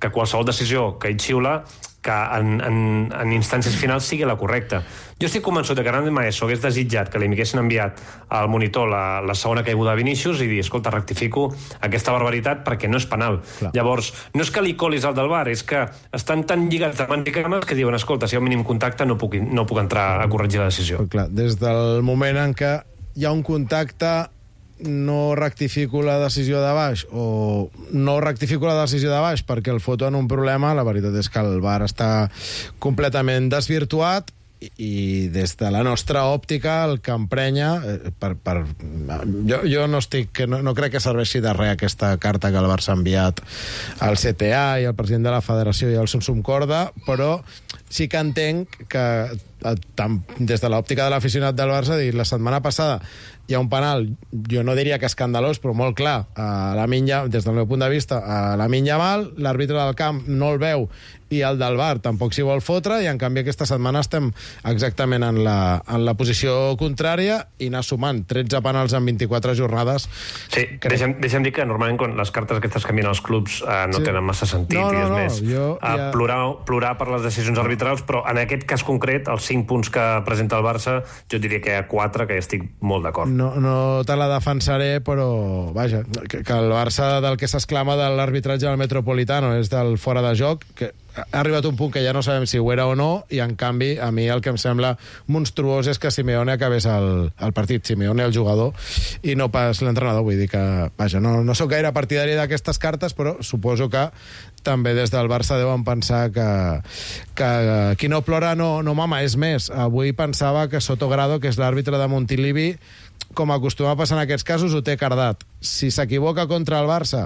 que qualsevol decisió que ell xiula que en, en, en instàncies finals sigui la correcta. Jo estic convençut que Hernández Maeso hagués desitjat que li haguessin enviat al monitor la, la segona caiguda de Vinícius i dir, escolta, rectifico aquesta barbaritat perquè no és penal. Clar. Llavors, no és que li colis al del V A R, és que estan tan lligats de mans i cames que diuen, escolta, si hi ha un mínim contacte no puc, no puc entrar a corregir la decisió. Però, clar, des del moment en què hi ha un contacte, no rectifico la decisió de baix o no rectifico la decisió de baix perquè el foto en un problema, la veritat és que el V A R està completament desvirtuat i, i des de la nostra òptica el que emprenya per, per, jo, jo no estic no, no crec que serveixi de res aquesta carta que el Barça ha enviat al C T A i al president de la federació i al Sumsum Corda, però sí que entenc que des de l'òptica de l'aficionat del Barça, dir, la setmana passada hi ha un penal, jo no diria que escandalós, però molt clar, a la Minya, des del meu punt de vista, a la Minya Mal, l'àrbitre del camp no el veu i el del V A R tampoc s'hi vol fotre, i en canvi aquesta setmana estem exactament en la, en la posició contrària i anar sumant tretze penals en vint-i-quatre jornades. Sí, crec... deixa'm, deixa'm dir que normalment quan les cartes aquestes que envien els clubs eh, no sí. tenen massa sentit, no, no, i és no, més jo, eh, ja... plorar, plorar per les decisions arbitrals, però en aquest cas concret, els cinc punts que presenta el Barça, jo diria que hi ha quatre que estic molt d'acord. No, no te la defensaré, però vaja, que, que el Barça del que s'exclama de l'arbitratge del Metropolitano és del fora de joc, que ha arribat un punt que ja no sabem si ho era o no, i en canvi a mi el que em sembla monstruós és que Simeone acabés el, el partit, Simeone el jugador i no pas l'entrenador. Vull dir que vaja, no, no sóc gaire partidari d'aquestes cartes, però suposo que també des del Barça deuen pensar que, que qui no plora no, no mama. És més, avui pensava que Sotogrado, que és l'àrbitre de Montilivi, com acostuma a passar en aquests casos, ho té cardat. Si s'equivoca contra el Barça,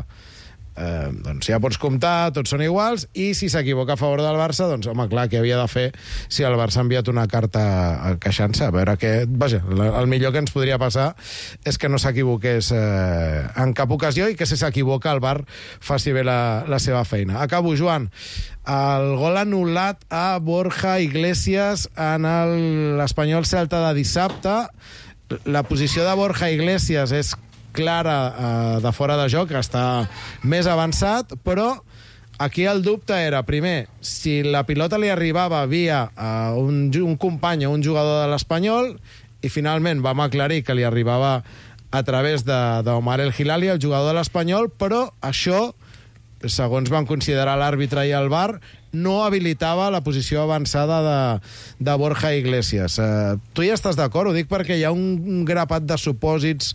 Eh, doncs ja pots comptar, tots són iguals, i si s'equivoca a favor del Barça, doncs home, clar, què havia de fer si el Barça ha enviat una carta queixant-se? A veure que, vaja, el millor que ens podria passar és que no s'equivoqués eh, en cap ocasió, i que si s'equivoca el V A R faci bé la, la seva feina. Acabo, Joan. El gol anul·lat a Borja Iglesias en l'Espanyol Celta de dissabte. La posició de Borja Iglesias és clara eh, de fora de joc, que està més avançat, però aquí el dubte era, primer, si la pilota li arribava via a un, un company o un jugador de l'Espanyol, i finalment vam aclarir que li arribava a través d'Omar El Hilali, el jugador de l'Espanyol, però això, segons van considerar l'àrbitre i el V A R, no habilitava la posició avançada de, de Borja Iglesias. Eh, tu hi estàs d'acord? Ho dic perquè hi ha un grapat de supòsits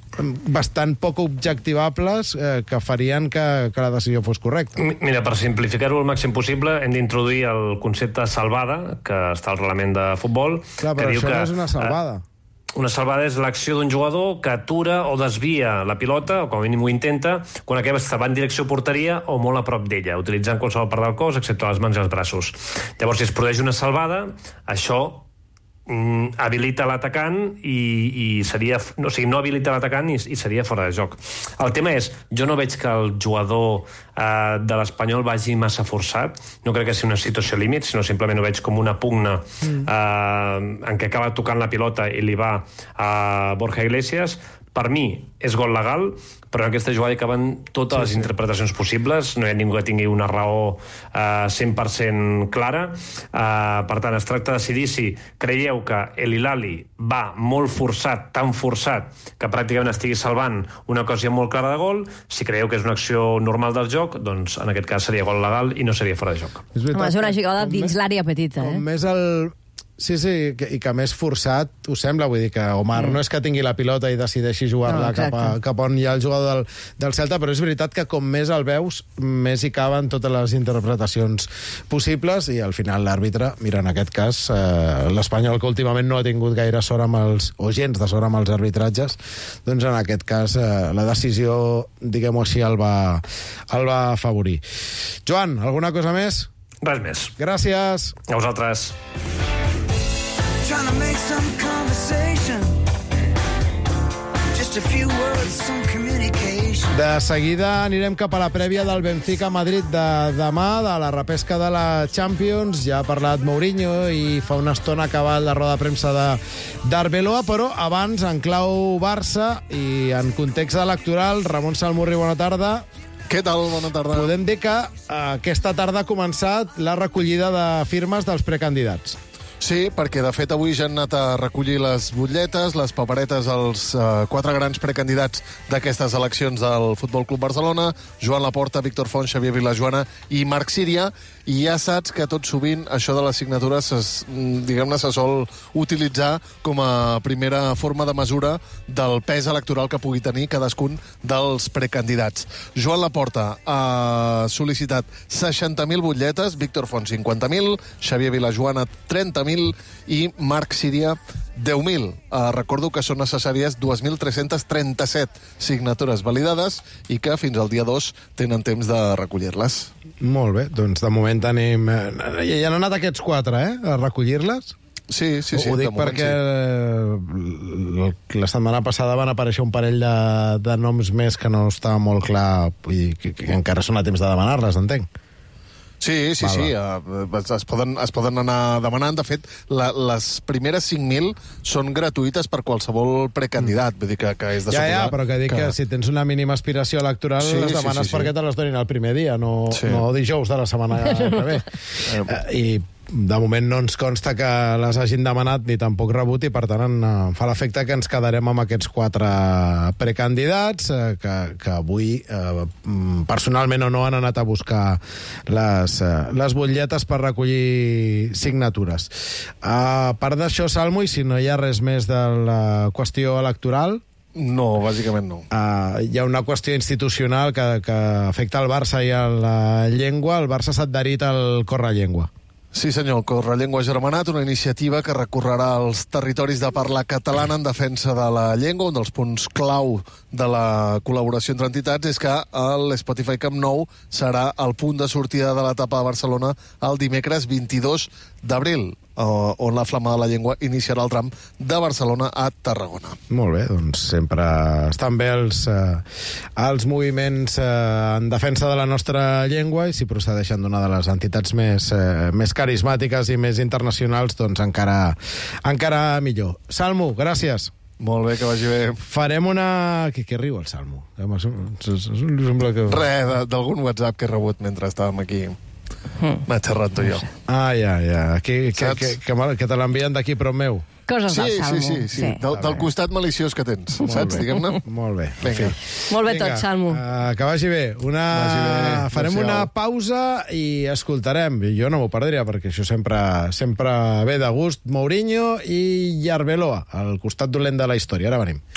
bastant poc objectivables eh, que farien que, que la decisió fos correcta. Mira, per simplificar-ho el màxim possible, hem d'introduir el concepte de salvada, que està al reglament de futbol. Clar, però que això diu que, no és una salvada. Eh, una salvada és l'acció d'un jugador que atura o desvia la pilota, o com a mínim ho intenta, quan aquesta va en direcció porteria o molt a prop d'ella, utilitzant qualsevol part del cos, excepte les mans i els braços. Llavors, si es produeix una salvada, això Mm, habilita l'atacant i, i seria... No, o sigui, no habilita l'atacant i, i seria fora de joc. El tema és, jo no veig que el jugador eh, de l'Espanyol vagi massa forçat, no crec que sigui una situació límit, sinó simplement ho veig com una pugna mm. eh, en què acaba tocant la pilota i li va a Borja Iglesias. Per mi és gol legal, però en aquesta jugada hi caben totes sí, les sí. interpretacions possibles, no hi ha ningú que tingui una raó eh, cent per cent clara. Eh, per tant, es tracta de decidir si creieu que El Hilali va molt forçat, tan forçat, que pràcticament estigui salvant una ocasió molt clara de gol. Si creieu que és una acció normal del joc, doncs en aquest cas seria gol legal i no seria fora de joc. És veritat, Home, és una jugada dins l'àrea petita. Com eh? més el... Sí, sí, que, i que més forçat ho sembla, vull dir que Omar mm. no és que tingui la pilota i decideixi jugar-la no, cap, a, cap on hi ha el jugador del, del Celta, però és veritat que com més el veus, més hi caben totes les interpretacions possibles, i al final l'àrbitre, mira, en aquest cas, eh, l'Espanyol, que últimament no ha tingut gaire sort amb els, o gens de sort amb els arbitratges, doncs en aquest cas eh, la decisió, diguem-ho així, el va, el va afavorir. Joan, alguna cosa més? Res més. Gràcies. A vosaltres. Trying to make some conversation. Just a few words, some communication. De seguida anirem cap a la prèvia del Benfica-Madrid de demà, de la repesca de la Champions. Ja ha parlat Mourinho i fa una estona acaba la roda de premsa de d'Arbeloa, però abans, en clau Barça i en context electoral, Ramon Salmurri, bona tarda. Què tal? Bona tarda. Podem dir que aquesta tarda ha començat la recollida de firmes dels precandidats. Sí, perquè de fet avui ja han anat a recollir les butlletes, les paperetes als uh, quatre grans precandidats d'aquestes eleccions del Futbol Club Barcelona, Joan Laporta, Víctor Font, Xavier Vilajoana i Marc Síria, i ja saps que tot sovint això de les signatures es, diguem-ne, se sol utilitzar com a primera forma de mesura del pes electoral que pugui tenir cadascun dels precandidats. Joan Laporta ha sol·licitat seixanta mil butlletes, Víctor Font cinquanta mil, Xavier Vilajoana trenta mil i Marc Síria deu mil. Uh, recordo que són necessàries dos mil tres-centes trenta-set signatures validades i que fins al dia dos tenen temps de recollir-les. Molt bé, doncs de moment tenim... Ja han anat aquests quatre, eh?, a recollir-les. Sí, sí, sí. Ho dic perquè sí. La setmana passada van aparèixer un parell de, de noms més que no estava molt clar i que, que encara són a temps de demanar-les, entenc. Sí, sí, sí, es poden, es poden anar demanant. De fet, la, les primeres cinc mil són gratuïtes per qualsevol precandidat. Vull dir que, que és de ja, suposar... Ja, però que dic que... que si tens una mínima aspiració electoral, sí, les demanes sí, sí, sí. perquè te les donin el primer dia, no, sí. no dijous de la setmana que ve. I de moment no ens consta que les hagin demanat ni tampoc rebut i, per tant, en, fa l'efecte que ens quedarem amb aquests quatre precandidats eh, que, que avui eh, personalment o no han anat a buscar les, eh, les butlletes per recollir signatures. A part d'això, Salmo, i si no hi ha res més de la qüestió electoral... No, bàsicament no. Uh, hi ha una qüestió institucional que, que afecta el Barça i a la llengua. El Barça s'ha adherit al Correllengua. Sí, senyor, el Correllengua Germanat, una iniciativa que recorrerà als territoris de parla catalana en defensa de la llengua. Un dels punts clau de la col·laboració entre entitats és que l'Spotify Camp Nou serà el punt de sortida de l'etapa de Barcelona el dimecres vint-i-dos d'abril, on la Flama de la Llengua iniciarà el tram de Barcelona a Tarragona. Molt bé, doncs sempre estan bé els, eh, els moviments eh, en defensa de la nostra llengua, i si procedeixen d'una de les entitats més, eh, més carismàtiques i més internacionals, doncs encara, encara millor. Salmo, gràcies. Molt bé, que vagi bé. Farem una... Què, què riu el Salmo? Sembla que... Res, d'algun WhatsApp que he rebut mentre estàvem aquí. M'ha xerrat tu jo. Ah, ja, ja. Que, que, que, que, que te l'envien d'aquí, però meu. Coses sí, del Salmo. Sí, sí, sí. sí. Del, del costat maliciós que tens, molt saps? Diguem-ne. Molt bé. Vinga. Molt bé Vinga. tot, Salmo. Uh, que vagi bé. Una... Vagi bé. Farem una pausa i escoltarem. Jo no m'ho perdria, perquè això sempre, sempre ve de gust. Mourinho i Arbeloa, al costat dolent de la història. Ara venim.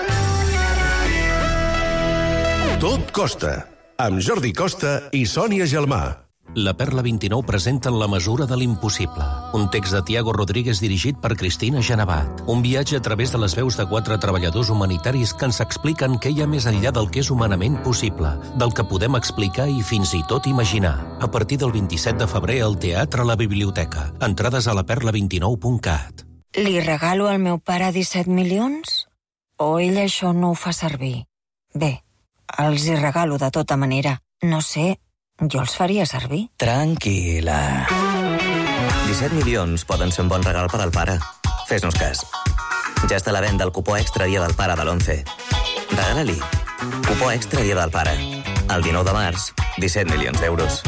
Tot Costa, amb Jordi Costa i Sònia Gelmà. La Perla vint-i-nou presenten La mesura de l'impossible, un text de Tiago Rodríguez dirigit per Cristina Genevat. Un viatge a través de les veus de quatre treballadors humanitaris que ens expliquen què hi ha més enllà del que és humanament possible, del que podem explicar i fins i tot imaginar. A partir del vint-i-set de febrer al Teatre La Biblioteca. Entrades a la perla vint nou punt cat. Li regalo al meu pare disset milions? O ell això no ho fa servir? Bé, els hi regalo de tota manera. No sé... Jo els faria servir. Tranquil·la. disset milions poden ser un bon regal per al pare. Fes-nos cas. Ja està a la venda el cupó extra Dia del Pare de l'onze. Regala-li. Cupó extra Dia del Pare. El dinou de març, disset milions d'euros.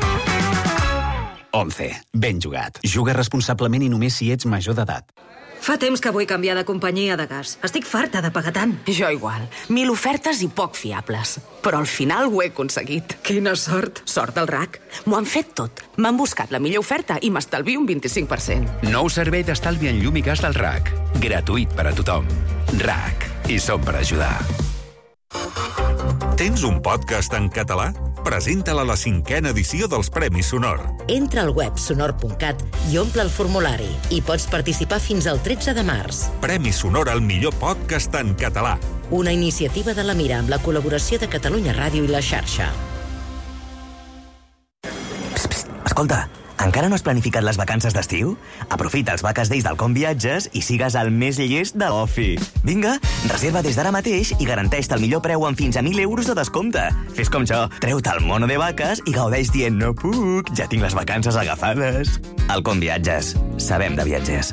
onze. Ben jugat. Juga responsablement i només si ets major d'edat. Fa temps que vull canviar de companyia de gas. Estic farta de pagar tant. Jo igual. Mil ofertes i poc fiables. Però al final ho he aconseguit. Quina sort. Sort del R A C. M'ho han fet tot. M'han buscat la millor oferta i m'estalvio un vint-i-cinc per cent. Nou servei d'estalvi en llum i gas del R A C. Gratuït per a tothom. R A C. I som per ajudar. Tens un podcast en català? Presenta-la a la cinquena edició dels Premis Sonor. Entra al web sonor punt cat i omple el formulari. I pots participar fins al tretze de març. Premi Sonor al millor podcast en català. Una iniciativa de la Mira amb la col·laboració de Catalunya Ràdio i la xarxa. Psst, psst, escolta, encara no has planificat les vacances d'estiu? Aprofita els Vaques Days del Com Viatges i sigues el més llest de l'ofi. Vinga, reserva des d'ara mateix i garanteix-te el millor preu amb fins a mil euros de descompte. Fes com jo, treu-te el mono de vaques i gaudeix dient no puc, ja tinc les vacances agafades. El Com Viatges. Sabem de viatgers.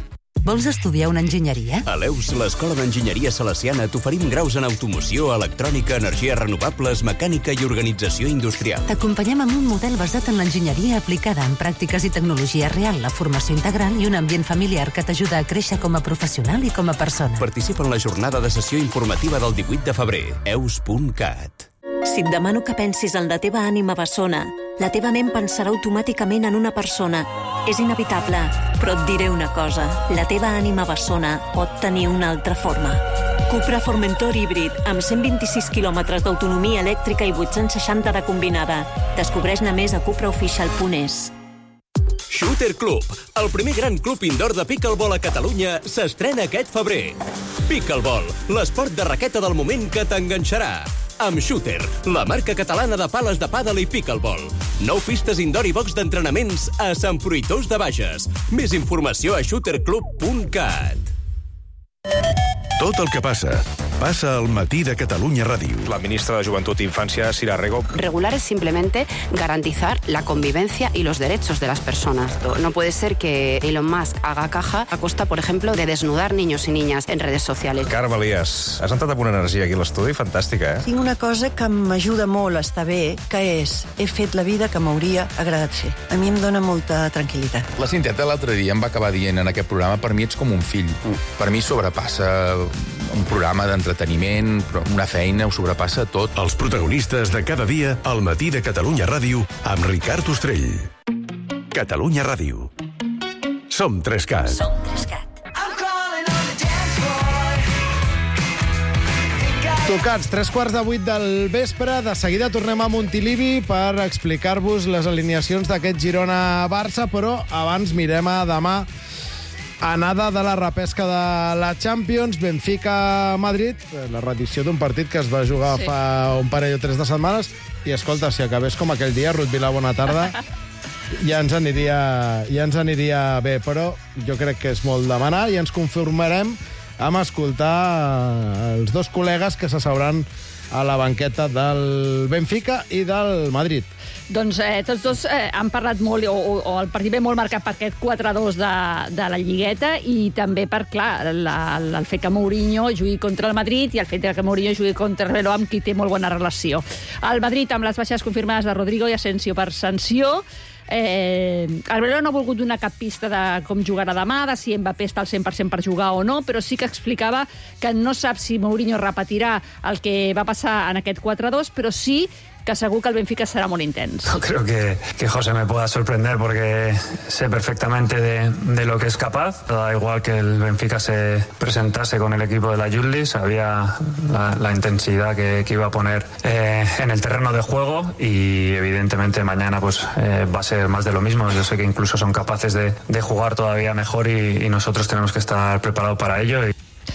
Vols estudiar una enginyeria? A l'E U S, l'Escola d'Enginyeria Salesiana, t'oferim graus en automoció, electrònica, energies renovables, mecànica i organització industrial. T'acompanyem amb un model basat en l'enginyeria aplicada en pràctiques i tecnologia real, la formació integral i un ambient familiar que t'ajuda a créixer com a professional i com a persona. Participa en la jornada de sessió informativa del divuit de febrer. e u s punt cat. Si et demano que pensis en la teva ànima bessona, la teva ment pensarà automàticament en una persona. És inevitable, però et diré una cosa. La teva ànima bessona pot tenir una altra forma. Cupra Formentor híbrid, amb cent vint-i-sis quilòmetres d'autonomia elèctrica i vuit-cents seixanta de combinada. Descobreix-ne més a cupra official punt es. Shooter Club, el primer gran club indoor de pickleball a Catalunya, s'estrena aquest febrer. Pickleball, l'esport de raqueta del moment que t'enganxarà. Amb Shooter, la marca catalana de pales de pàdel i pickleball. Nou pistes indoor i box d'entrenaments a Sant Fruitós de Bages. Més informació a shooter club punt cat. Tot el que passa, passa al matí de Catalunya Ràdio. La ministra de Juventud e Infancia, Sira Rego. Regular es simplemente garantizar la convivencia y los derechos de las personas. No puede ser que Elon Musk haga caja a costa, por ejemplo, de desnudar niños y niñas en redes sociales. Carme Elias, has entrat amb una energia aquí a l'estudi fantàstica, eh? Tinc una cosa que m'ajuda molt a estar bé, que és, he fet la vida que m'hauria agradat fer. A mi em dóna molta tranquil·litat. La Cinteta l'altre dia em va acabar dient en aquest programa, per mi ets com un fill. Per mi sobrepassa un programa d'entreteniment, una feina, ho sobrepassa tot. Els protagonistes de cada dia al matí de Catalunya Ràdio amb Ricard Ostrell. Catalunya Ràdio. Som tres cat. Som tres cat. Tocats, tres quarts de vuit del vespre. De seguida tornem a Montilivi per explicar-vos les alineacions d'aquest Girona-Barça, però abans mirem a demà. Anada de la repesca de la Champions, Benfica-Madrid, la reedició d'un partit que es va jugar sí. fa un parell o tres de setmanes, i escolta, si acabés com aquell dia, Ruth Vila, bona tarda, ja ens aniria, ja ens aniria bé, però jo crec que és molt demanar i ens conformarem amb escoltar els dos col·legues que s'asseuran a la banqueta del Benfica i del Madrid. Doncs eh, tots dos eh, han parlat molt, o, o, o el partit ve molt marcat per aquest quatre a dos de, de la Lligueta, i també per, clar, la, la, el fet que Mourinho jugui contra el Madrid i el fet que Mourinho jugui contra el Velo, amb qui té molt bona relació. El Madrid, amb les baixes confirmades de Rodrigo i Asensio per sanció, Eh, el Velo no ha volgut donar cap pista de com jugarà demà, de si Mbappé està al cent per cent per jugar o no, però sí que explicava que no sap si Mourinho repetirà el que va passar en aquest quatre a dos, però sí que segur que el Benfica serà molt intens. No creo que, que José me pueda sorprender porque sé perfectamente de, de lo que es capaz. Da igual que el Benfica se presentase con el equipo de la Youth League, sabía la, la intensidad que, que iba a poner eh, en el terreno de juego, y evidentemente mañana pues eh, va a ser más de lo mismo. Yo sé que incluso son capaces de, de jugar todavía mejor, y, y nosotros tenemos que estar preparados para ello. Y...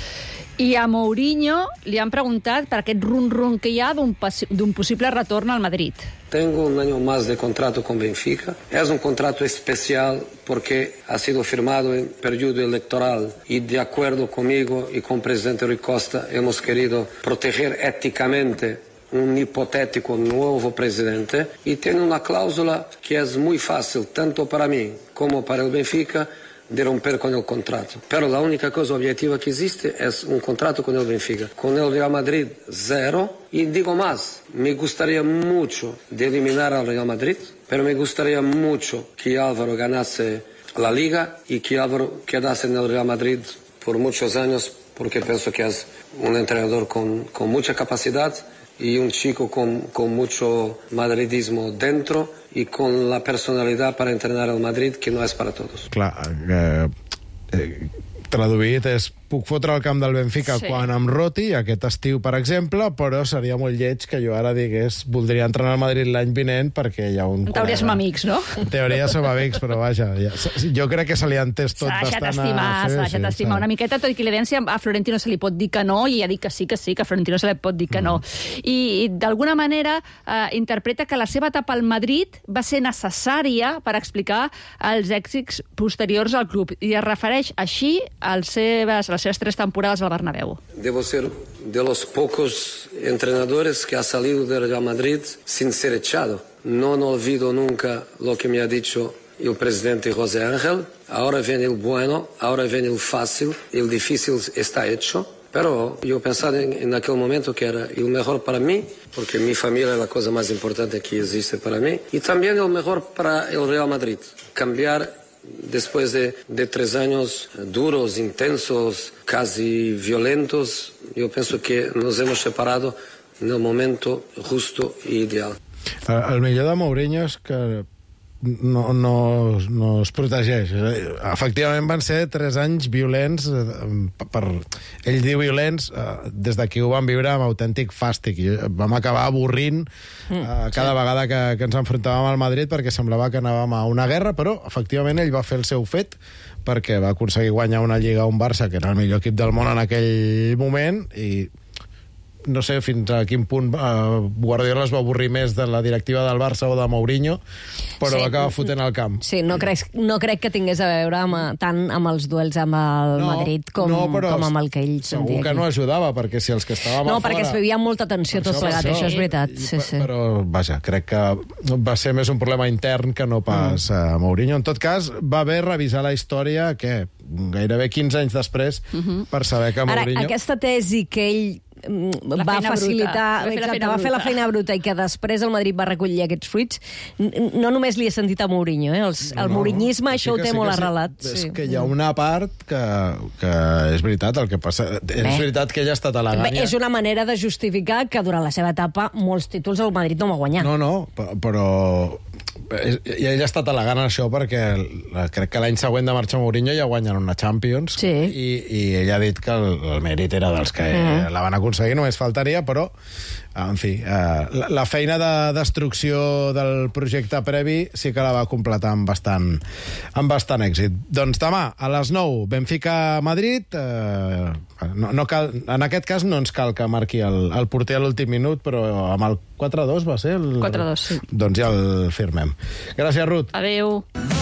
I a Mourinho li han preguntat per aquest run-run que hi ha d'un d'un possible retorn al Madrid. Tengo un año más de contrato con Benfica. Es un contrato especial porque ha sido firmado en periodo electoral y de acuerdo conmigo y con el presidente Rui Costa hemos querido proteger éticamente un hipotético nuevo presidente, y tiene una cláusula que es muy fácil, tanto para mí como para el Benfica, de romper con el contrato. Pero la única cosa objetiva que existe es un contrato con el Benfica. Con el Real Madrid, cero. Y digo más, me gustaría mucho de eliminar al Real Madrid, pero me gustaría mucho que Álvaro ganase la Liga y que Álvaro quedase en el Real Madrid por muchos años, porque pienso que es un entrenador con, con mucha capacidad y un chico con, con mucho madridismo dentro y con la personalidad para entrenar al Madrid, que no es para todos. Clar, eh, eh, traduït és puc fotre el camp del Benfica sí. quan em roti, aquest estiu, per exemple, però seria molt lleig que jo ara digués voldria entrenar al Madrid l'any vinent perquè hi ha un... En teoria som amics, no? En teoria som amics, però vaja, ja, jo crec que se li ha entès tot bastant... S'ha deixat estimar, a... sí, s'ha deixat sí, estimar sí. una miqueta, tot i que l'evidència a Florentino se li pot dir que no, i ha dit que sí, que sí, que a Florentino se li pot dir que no. Mm. I, i d'alguna manera eh, interpreta que la seva etapa al Madrid va ser necessària per explicar els èxits posteriors al club, i es refereix així als seves, a les seves tres temporades al Bernabéu. Debo ser de los pocos entrenadores que ha salido del Real Madrid sin ser echado. No olvido nunca lo que me ha dicho y el presidente José Ángel. Ahora viene el bueno, ahora viene el fácil, el difícil está hecho. Pero yo pensaba en, en aquel momento que era el mejor para mí, porque mi familia es la cosa más importante que existe para mí, y también el mejor para el Real Madrid. Cambiar después de, de tres años duros, intensos, casi violentos, yo pienso que nos hemos separado en el momento justo e ideal. El millor de Mourinho és que no, no, no es protegeix. Efectivament van ser tres anys violents, per, ell diu violents, des d'aquí ho vam viure amb autèntic fàstic. Vam acabar avorrint mm, cada sí. vegada que, que ens enfrontàvem al Madrid perquè semblava que anàvem a una guerra, però efectivament ell va fer el seu fet perquè va aconseguir guanyar una Lliga a un Barça que era el millor equip del món en aquell moment, i no sé fins a quin punt uh, Guardiola es va avorrir més de la directiva del Barça o de Mourinho, però sí. va acabar fotent al camp. Sí, no crec, no crec que tingués a veure amb, tant amb els duels amb el no, Madrid com, no, com amb el que ell sentia. Segur que no ajudava, perquè si els que estàvem no, a fora... No, perquè es vivia molta tensió tot plegat, això, això és veritat. I, sí, sí. Però, vaja, crec que va ser més un problema intern que no pas mm. uh, Mourinho. En tot cas, va bé revisar la història, què? Gairebé quinze anys després, mm-hmm. per saber que Mourinho... Ara, aquesta tesi que ell La va facilitar, va fer, exacte, va fer la feina bruta i que després el Madrid va recollir aquests fruits, no només li he sentit a Mourinho, eh? Els, el no, mourinhisme això ho té sí molt arrelat. Sí. És sí. que hi ha una part que, que és veritat el que passa. Bé. És veritat que ella ha estat a la ganya. És una manera de justificar que durant la seva etapa molts títols el Madrid no va guanyar. No, no, però i ell ha estat elegant això perquè crec que l'any següent de marxar Mourinho ja guanyen una Champions sí. i, i ell ha dit que el, el mèrit era dels que mm. la van aconseguir, només faltaria, però en fi, eh, la, la feina de destrucció del projecte previ sí que la va completar amb bastant, amb bastant èxit. Doncs demà, a les nou, Benfica-Madrid, eh, no, no cal, en aquest cas no ens cal que marqui el, el porter a l'últim minut, però amb el quatre a dos va ser? El... quatre a dos, sí. Doncs ja el firmem. Gràcies, Ruth. Adéu.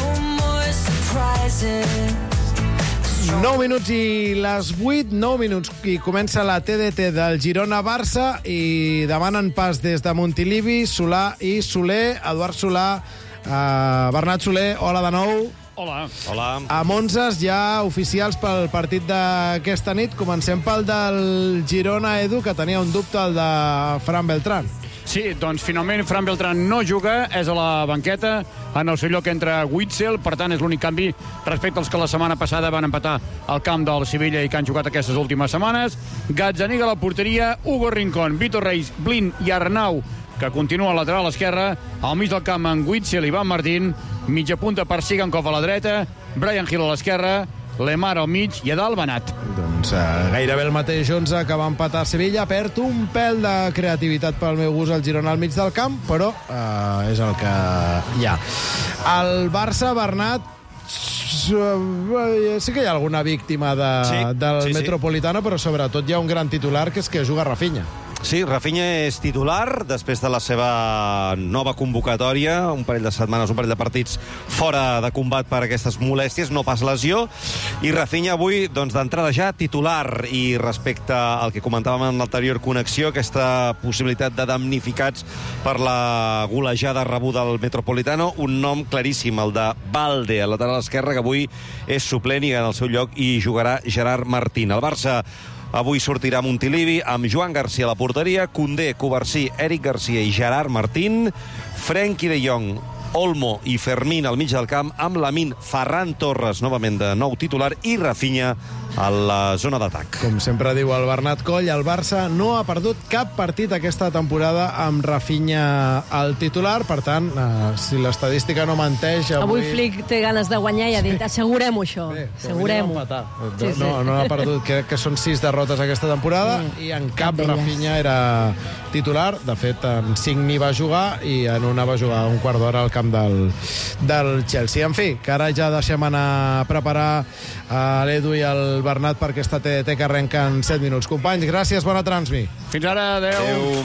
nou minuts i les vuit, nou minuts, i comença la T D T del Girona-Barça i demanen pas des de Montilivi, Solà i Soler. Eduard Solà, uh, Bernat Soler, hola de nou. Hola. Hola. Amb onzes ja oficials pel partit d'aquesta nit. Comencem pel del Girona, Edu, que tenia un dubte, el de Fran Beltrán. Sí, doncs finalment Fran Beltrán no juga, és a la banqueta, en el seu lloc entra Witsel, per tant és l'únic canvi respecte als que la setmana passada van empatar al camp del Sevilla i que han jugat aquestes últimes setmanes. Gazzaniga a la porteria, Hugo Rincón, Vitor Reis, Blin i Arnau, que continua al lateral esquerra, al mig del camp en Witsel i Van Martín, mitja punta per Sigankov a la dreta, Brian Hill a l'esquerra, Lemar al mig i a dalt Benat. Doncs uh, gairebé el mateix onze que va empatar a Sevilla. Perd un pèl de creativitat pel meu gust al Girona al mig del camp, però uh, és el que hi ha. El Barça, Bernat, sí que hi ha alguna víctima de, sí, del sí, Metropolitano, sí. Però sobretot hi ha un gran titular, que és que juga Rafinha. Sí, Rafinha és titular després de la seva nova convocatòria, un parell de setmanes, un parell de partits fora de combat per aquestes molèsties, no pas lesió, i Rafinha avui, doncs, d'entrada ja titular, i respecte al que comentàvem en l'anterior connexió, aquesta possibilitat de damnificats per la golejada rebuda del Metropolitano, un nom claríssim, el de Balde, al lateral esquerre, que avui és suplent i en el seu lloc hi jugarà Gerard Martín. El Barça avui sortirà Montilivi amb Joan Garcia a la porteria, Koundé, Covarsí, Eric Garcia i Gerard Martín, Frenkie de Jong, Olmo i Fermín al mig del camp, amb Lamine, Ferran Torres, novament de nou titular, i Rafinha a la zona d'atac. Com sempre diu el Bernat Coll, el Barça no ha perdut cap partit aquesta temporada amb Rafinha al titular, per tant, eh, si l'estadística no menteix... Avui, avui Flick té ganes de guanyar i ha dit, sí. Assegurem-ho això, Bé, assegurem-ho. Sí, sí. No, no ha perdut, crec que són sis derrotes aquesta temporada, mm. i en cap Rafinha era titular. De fet, en cinc n'hi va jugar i en una va jugar un quart d'hora al camp del, del Chelsea. En fi, que ara ja deixem anar a preparar a l'Edu i el Bernat per aquesta T D T que arrenca en set minuts. Companys, gràcies, bona transmi. Fins ara, adeu. adeu.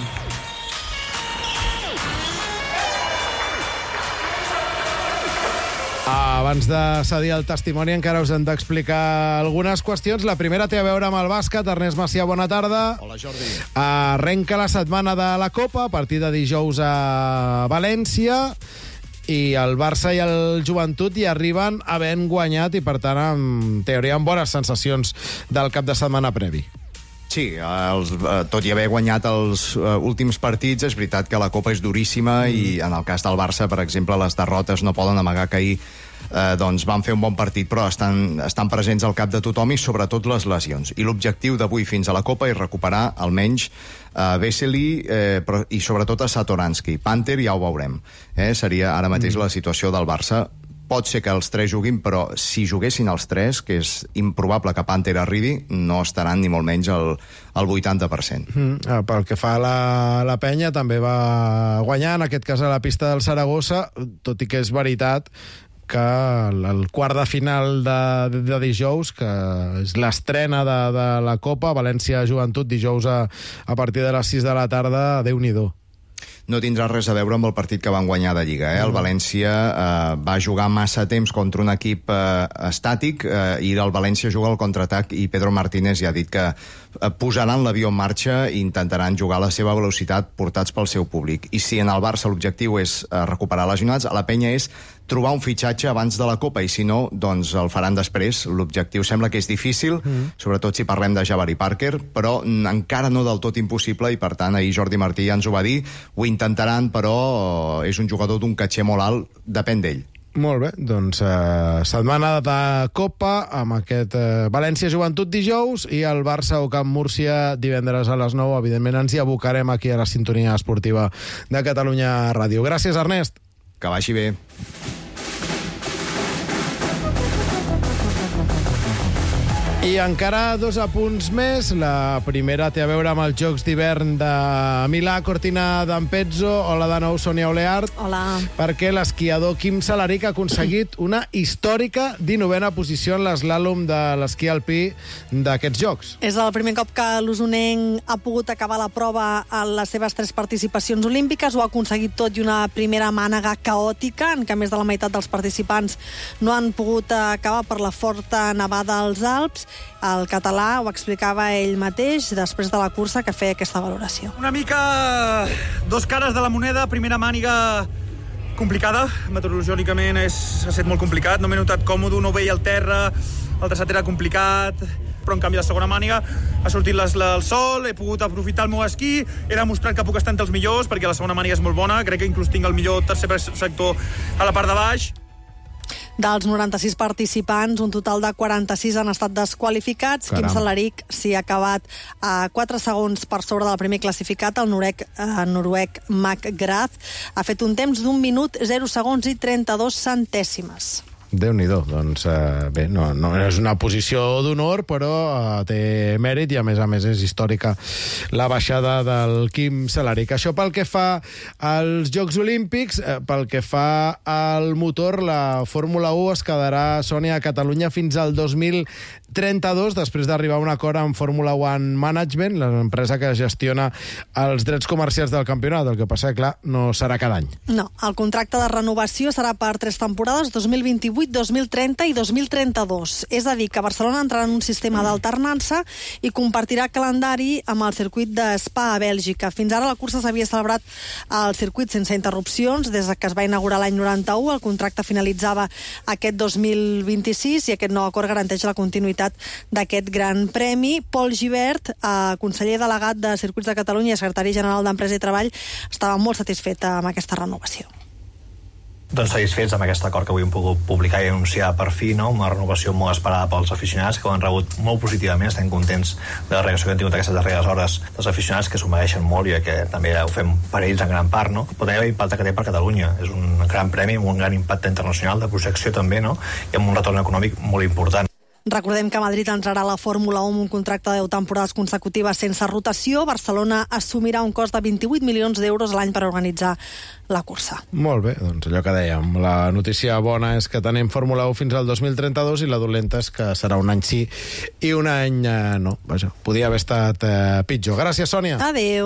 Abans de cedir el testimoni encara us hem d'explicar algunes qüestions. La primera té a veure amb el bàsquet. Ernest Macià, bona tarda. Hola, Jordi. Arrenca la setmana de la Copa, a partir de dijous a València. i el Barça i el Joventut hi arriben havent guanyat i, per tant, en teoria, amb bones sensacions del cap de setmana previ. Sí, els, tot i haver guanyat els uh, últims partits, és veritat que la Copa és duríssima mm. i en el cas del Barça, per exemple, les derrotes no poden amagar que ahir eh, doncs van fer un bon partit, però estan, estan presents al cap de tothom i sobretot les lesions. I l'objectiu d'avui fins a la Copa és recuperar almenys a Vesely eh, però, i sobretot a Satoransky. Panther ja ho veurem. Eh? Seria ara mateix mm. la situació del Barça. Pot ser que els tres juguin, però si juguessin els tres, que és improbable que Panther arribi, no estaran ni molt menys al, al vuitanta per cent. Mm, pel que fa a la, la penya, també va guanyar, en aquest cas a la pista del Saragossa, tot i que és veritat que el, el quart de final de, de, de dijous, que és l'estrena de, de la Copa, València-Joventut, dijous a, a partir de les sis de la tarda, Déu-n'hi-do. No tindrà res a veure amb el partit que van guanyar de Lliga. Eh? El València eh, va jugar massa temps contra un equip eh, estàtic eh, i el València juga al contraatac i Pedro Martínez ja ha dit que eh, posaran l'avió en marxa i intentaran jugar a la seva velocitat portats pel seu públic. I si en el Barça l'objectiu és eh, recuperar lesionats, a la penya és trobar un fitxatge abans de la Copa i si no, doncs el faran després. L'objectiu sembla que és difícil, mm. sobretot si parlem de Jabari Parker, però encara no del tot impossible i per tant ahir Jordi Martí ja ens ho va dir, ho intentaran, però és un jugador d'un caché molt alt, depèn d'ell. Molt bé, doncs eh, setmana de Copa amb aquest eh, València-Joventut dijous i el Barça o Camp Múrcia divendres a les nou. Evidentment ens hi abocarem aquí a la sintonia esportiva de Catalunya Ràdio. Gràcies, Ernest. Que vagi bé. I encara dos apunts més. La primera té a veure amb els Jocs d'hivern de Milà, Cortina d'Ampezzo. Hola de nou, Sònia Oleart. Hola. Perquè l'esquiador Quim Salaric ha aconseguit una històrica dinovena posició en l'eslàlom de l'esquí alpí d'aquests Jocs. És el primer cop que l'usonenc ha pogut acabar la prova en les seves tres participacions olímpiques. Ho ha aconseguit tot i una primera mànega caòtica, en què més de la meitat dels participants no han pogut acabar per la forta nevada als Alps. El català ho explicava ell mateix després de la cursa, que feia aquesta valoració. Una mica dos cares de la moneda. Primera màniga complicada, meteorològicament és, ha estat molt complicat, no m'he notat còmode, no veia el terra, el traçat era complicat, però en canvi la segona màniga ha sortit les, la, el sol, he pogut aprofitar el meu esquí, he demostrat que puc estar entre els millors, perquè la segona màniga és molt bona, crec que inclús tinc el millor tercer sector a la part de baix. Dels noranta-sis participants, un total de quaranta-sis han estat desqualificats. Caram. Quim Salaric s'hi ha acabat a quatre segons per sobre del primer classificat, el noruec, eh, noruec McGrath. Ha fet un temps d'un minut, zero segons i trenta-dos centèsimes. Déu-n'hi-do, doncs eh, bé, no, no és una posició d'honor, però eh, té mèrit i a més a més és històrica la baixada del Quim Salaric. Això pel que fa als Jocs Olímpics, eh, pel que fa al motor, la Fórmula u es quedarà, Sònia, a Catalunya fins al dos mil trenta-dos, després d'arribar a un acord amb Fórmula One Management, l'empresa que gestiona els drets comercials del campionat. El que passa, clar, no serà cada any. No, el contracte de renovació serà per tres temporades, dos mil vint-i-vuit, dos mil trenta i dos mil trenta-dos. És a dir, que Barcelona entrarà en un sistema d'alternança i compartirà calendari amb el circuit de Spa a Bèlgica. Fins ara la cursa s'havia celebrat al circuit sense interrupcions des que es va inaugurar l'any noranta-u. El contracte finalitzava aquest dos mil vint-i-sis i aquest nou acord garanteix la continuïtat d'aquest gran premi. Pol Gibert, eh, conseller delegat de Circuits de Catalunya i secretari general d'Empresa i Treball, estava molt satisfet amb aquesta renovació. Doncs satisfets amb aquest acord que avui hem pogut publicar i anunciar per fi, no? Una renovació molt esperada pels aficionats, que ho han rebut molt positivament. Estem contents de la reacció que han tingut aquestes darreres hores dels aficionats, que s'ho mereixen molt i que també ho fem per ells en gran part, no? Però també l'impacte que té per Catalunya. És un gran premi amb un gran impacte internacional, de projecció també, no? I amb un retorn econòmic molt important. Recordem que Madrid entrarà a la Fórmula u amb un contracte de deu temporades consecutives sense rotació. Barcelona assumirà un cost de vint-i-vuit milions d'euros a l'any per organitzar la cursa. Molt bé, doncs allò que dèiem. La notícia bona és que tenim Fórmula u fins al dos mil trenta-dos i la dolenta és que serà un any sí i un any eh, no. Vaja, podia haver estat eh, pitjor. Gràcies, Sònia. Adéu.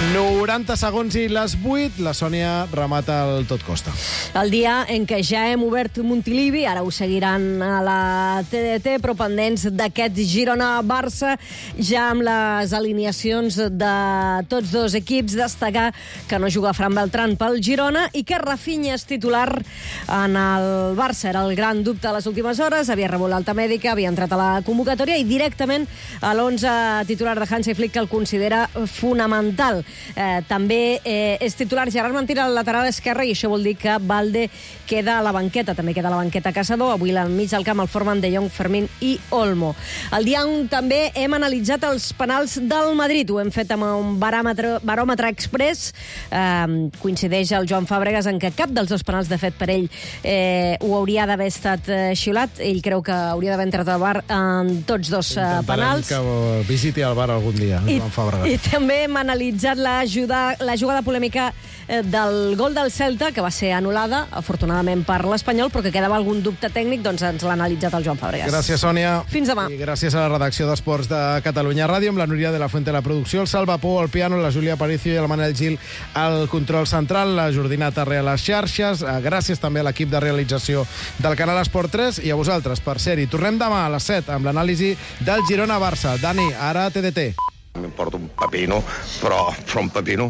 noranta segons i les vuit, la Sònia remata el Tot Costa. El dia en què ja hem obert Montilivi, ara ho seguiran a la T D T, però pendents d'aquest Girona-Barça, ja amb les alineacions de tots dos equips, destacar que no juga Fran Beltrán pel Girona i que Rafinha és titular en el Barça. Era el gran dubte a les últimes hores, havia rebut l'alta mèdica, havia entrat a la convocatòria i directament a l'onze titular de Hansi Flick, que el considera fonamental. Eh, també eh, és titular Gerard Mentira al lateral esquerre i això vol dir que Valde queda a la banqueta, també queda a la banqueta Caçador. Avui al mig del camp el formen De Jong, Fermín i Olmo. El dia on també hem analitzat els penals del Madrid, ho hem fet amb un baròmetre, baròmetre express. Eh, coincideix el Joan Fàbregas en que cap dels dos penals, de fet, per ell eh, ho hauria d'haver estat eh, xiulat. Ell creu que hauria d'haver entrat al bar en tots dos eh, penals. Que visiti el bar algun dia, I, Joan Fàbregas. I també hem analitzat la, ajuda, la jugada polèmica eh, del gol del Celta, que va ser anul·lada, afortunadament per l'Espanyol, però que quedava algun dubte tècnic, doncs ens l'ha analitzat el Joan Fàbregas. Gràcies, Sònia. Fins demà. I gràcies a la redacció d'Esports de Catalunya Ràdio, amb la Núria de la Fuente a la producció, el Salva Pou al piano, la Júlia Aparicio i el Manel Gil al control central, la Jordina Tarré a les xarxes. Gràcies també a l'equip de realització del canal Esport tres i a vosaltres per ser-hi. Tornem demà a les set amb l'anàlisi del Girona-Barça. Dani, ara T D T. M'importa un pepino, però, però un pepino.